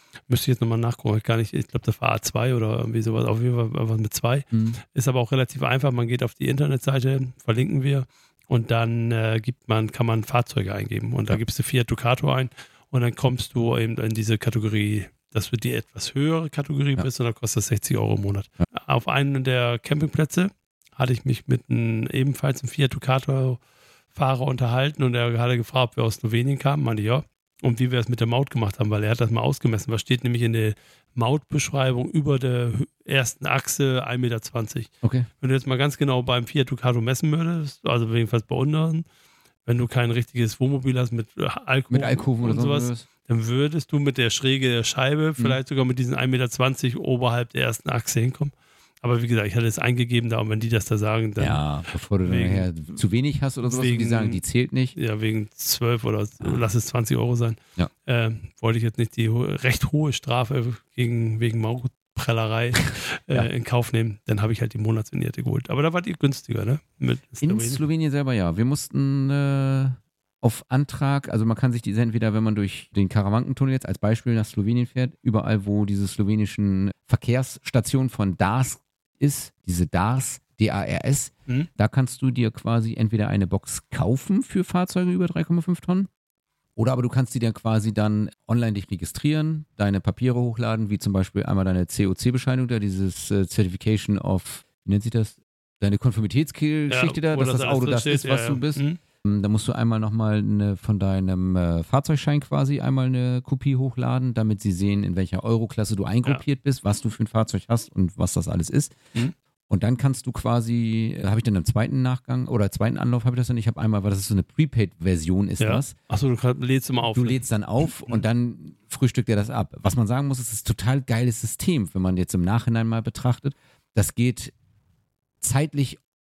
Müsste ich jetzt nochmal nachgucken, ich glaube, das war A2 oder irgendwie sowas, auf jeden Fall was mit 2. Ist aber auch relativ einfach, man geht auf die Internetseite, verlinken wir und dann kann man Fahrzeuge eingeben und da gibst du Fiat Ducato ein und dann kommst du eben in diese Kategorie, dass du die etwas höhere Kategorie bist und dann kostet das 60 € im Monat. Auf einem der Campingplätze hatte ich mich mit ebenfalls einem Fiat Ducato-Fahrer unterhalten und er hatte gefragt, ob wir aus Slowenien kamen. Meinte ja. Und wie wir es mit der Maut gemacht haben, weil er hat das mal ausgemessen. Was steht nämlich in der Mautbeschreibung über der ersten Achse 1,20 Meter. Okay. Wenn du jetzt mal ganz genau beim Fiat Ducato messen würdest, also jedenfalls bei unseren, wenn du kein richtiges Wohnmobil hast mit Alkoven oder sowas, dann würdest du mit der Schräge der Scheibe vielleicht sogar mit diesen 1,20 Meter oberhalb der ersten Achse hinkommen. Aber wie gesagt, ich hatte es eingegeben da und wenn die das da sagen, dann... Ja, bevor du dann nachher zu wenig hast oder sowas und die sagen, die zählt nicht. Ja, wegen 12 oder lass es 20 € sein. Ja. Wollte ich jetzt nicht die recht hohe Strafe wegen Mautprellerei in Kauf nehmen. Dann habe ich halt die Monatsvinierte geholt. Aber da war die günstiger, ne? In Slowenien selber, ja. Wir mussten auf Antrag, also man kann sich diese entweder, wenn man durch den Karawankentunnel jetzt als Beispiel nach Slowenien fährt, überall, wo diese slowenischen Verkehrsstationen von DARS ist, diese DARS, D-A-R-S, da kannst du dir quasi entweder eine Box kaufen für Fahrzeuge über 3,5 Tonnen oder aber du kannst die dann quasi dann online dich registrieren, deine Papiere hochladen, wie zum Beispiel einmal deine COC-Bescheinigung da, dieses Certification of, wie nennt sich das? Deine Konformitätsgeschichte da, dass das Auto das ist, was du bist. Da musst du einmal nochmal von deinem Fahrzeugschein quasi einmal eine Kopie hochladen, damit sie sehen, in welcher Euroklasse du eingruppiert bist, was du für ein Fahrzeug hast und was das alles ist. Und dann kannst du quasi, habe ich dann im zweiten Nachgang oder zweiten Anlauf habe ich das dann, ich habe einmal, weil das ist so eine Prepaid-Version ist das. Achso, du lädst immer auf. Du lädst dann auf und dann frühstückt er das ab. Was man sagen muss, es ist ein total geiles System, wenn man jetzt im Nachhinein mal betrachtet. Das geht zeitlich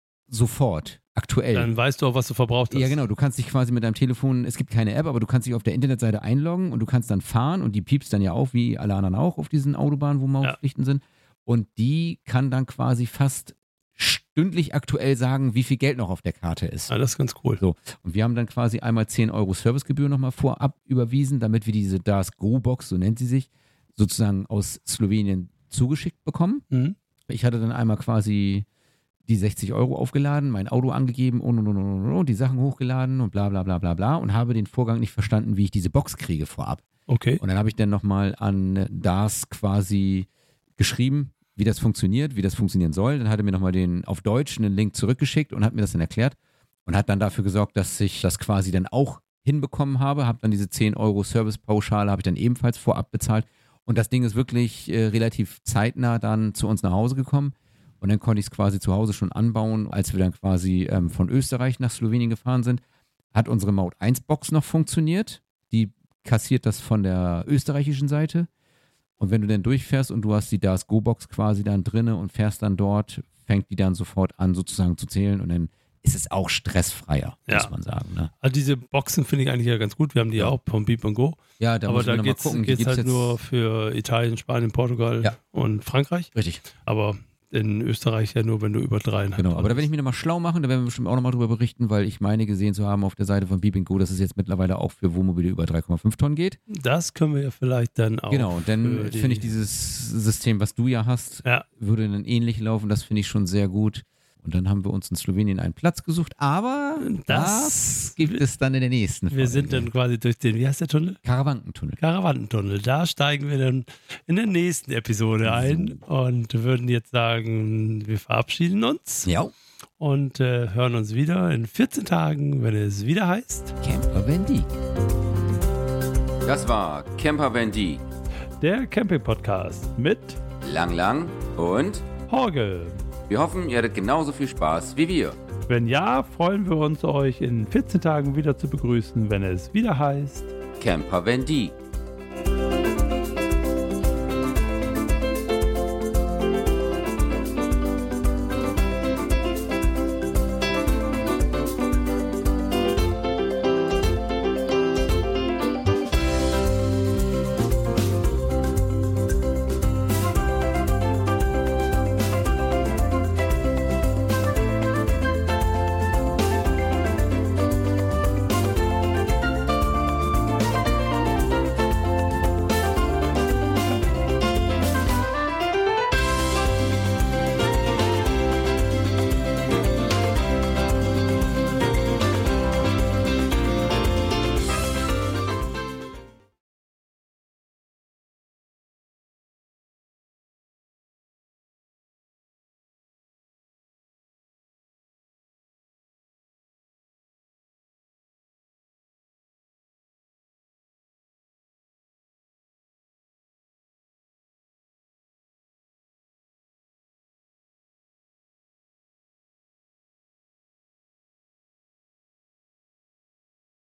sofort. Aktuell. Dann weißt du auch, was du verbraucht hast. Ja, genau. Du kannst dich quasi mit deinem Telefon, es gibt keine App, aber du kannst dich auf der Internetseite einloggen und du kannst dann fahren und die piepst dann ja auch, wie alle anderen auch, auf diesen Autobahnen, wo Mautpflichten sind. Und die kann dann quasi fast stündlich aktuell sagen, wie viel Geld noch auf der Karte ist. Ja, das ist ganz cool. So. Und wir haben dann quasi einmal 10 € Servicegebühr nochmal vorab überwiesen, damit wir diese DARS Go-Box, so nennt sie sich, sozusagen aus Slowenien zugeschickt bekommen. Ich hatte dann einmal quasi die 60 € aufgeladen, mein Auto angegeben und die Sachen hochgeladen und bla bla bla bla bla und habe den Vorgang nicht verstanden, wie ich diese Box kriege vorab. Okay. Und dann habe ich dann nochmal an DARS quasi geschrieben, wie das funktioniert, wie das funktionieren soll. Dann hat er mir nochmal auf Deutsch einen Link zurückgeschickt und hat mir das dann erklärt und hat dann dafür gesorgt, dass ich das quasi dann auch hinbekommen habe. Habe dann diese 10 € Servicepauschale habe ich dann ebenfalls vorab bezahlt und das Ding ist wirklich relativ zeitnah dann zu uns nach Hause gekommen. Und dann konnte ich es quasi zu Hause schon anbauen, als wir dann quasi von Österreich nach Slowenien gefahren sind. Hat unsere Maut 1 Box noch funktioniert. Die kassiert das von der österreichischen Seite. Und wenn du dann durchfährst und du hast die DARS Go Box quasi dann drinne und fährst dann dort, fängt die dann sofort an sozusagen zu zählen und dann ist es auch stressfreier, muss man sagen. Ne? Also diese Boxen finde ich eigentlich ja ganz gut. Wir haben die auch vom Beep & Go. Ja, da aber da geht es halt nur für Italien, Spanien, Portugal und Frankreich. Richtig. Aber in Österreich ja nur, wenn du über 3,5. Genau, aber da werde ich mich nochmal schlau machen, da werden wir bestimmt auch nochmal drüber berichten, weil ich meine gesehen zu haben auf der Seite von Beep & Go, dass es jetzt mittlerweile auch für Wohnmobile über 3,5 Tonnen geht. Das können wir ja vielleicht dann auch. Genau, und dann finde ich dieses System, was du ja hast, würde dann ähnlich laufen, das finde ich schon sehr gut. Und dann haben wir uns in Slowenien einen Platz gesucht, aber das gibt es dann in der nächsten Folge. Wir sind dann quasi durch den, wie heißt der Tunnel? Karawankentunnel. Da steigen wir dann in der nächsten Episode ein und würden jetzt sagen, wir verabschieden uns. Ja. Und hören uns wieder in 14 Tagen, wenn es wieder heißt Camper Van Dijk. Das war Camper Van Dijk, der Camping-Podcast mit Lang und Jorge. Wir hoffen, ihr hattet genauso viel Spaß wie wir. Wenn ja, freuen wir uns, euch in 14 Tagen wieder zu begrüßen, wenn es wieder heißt Camper Van Dijk.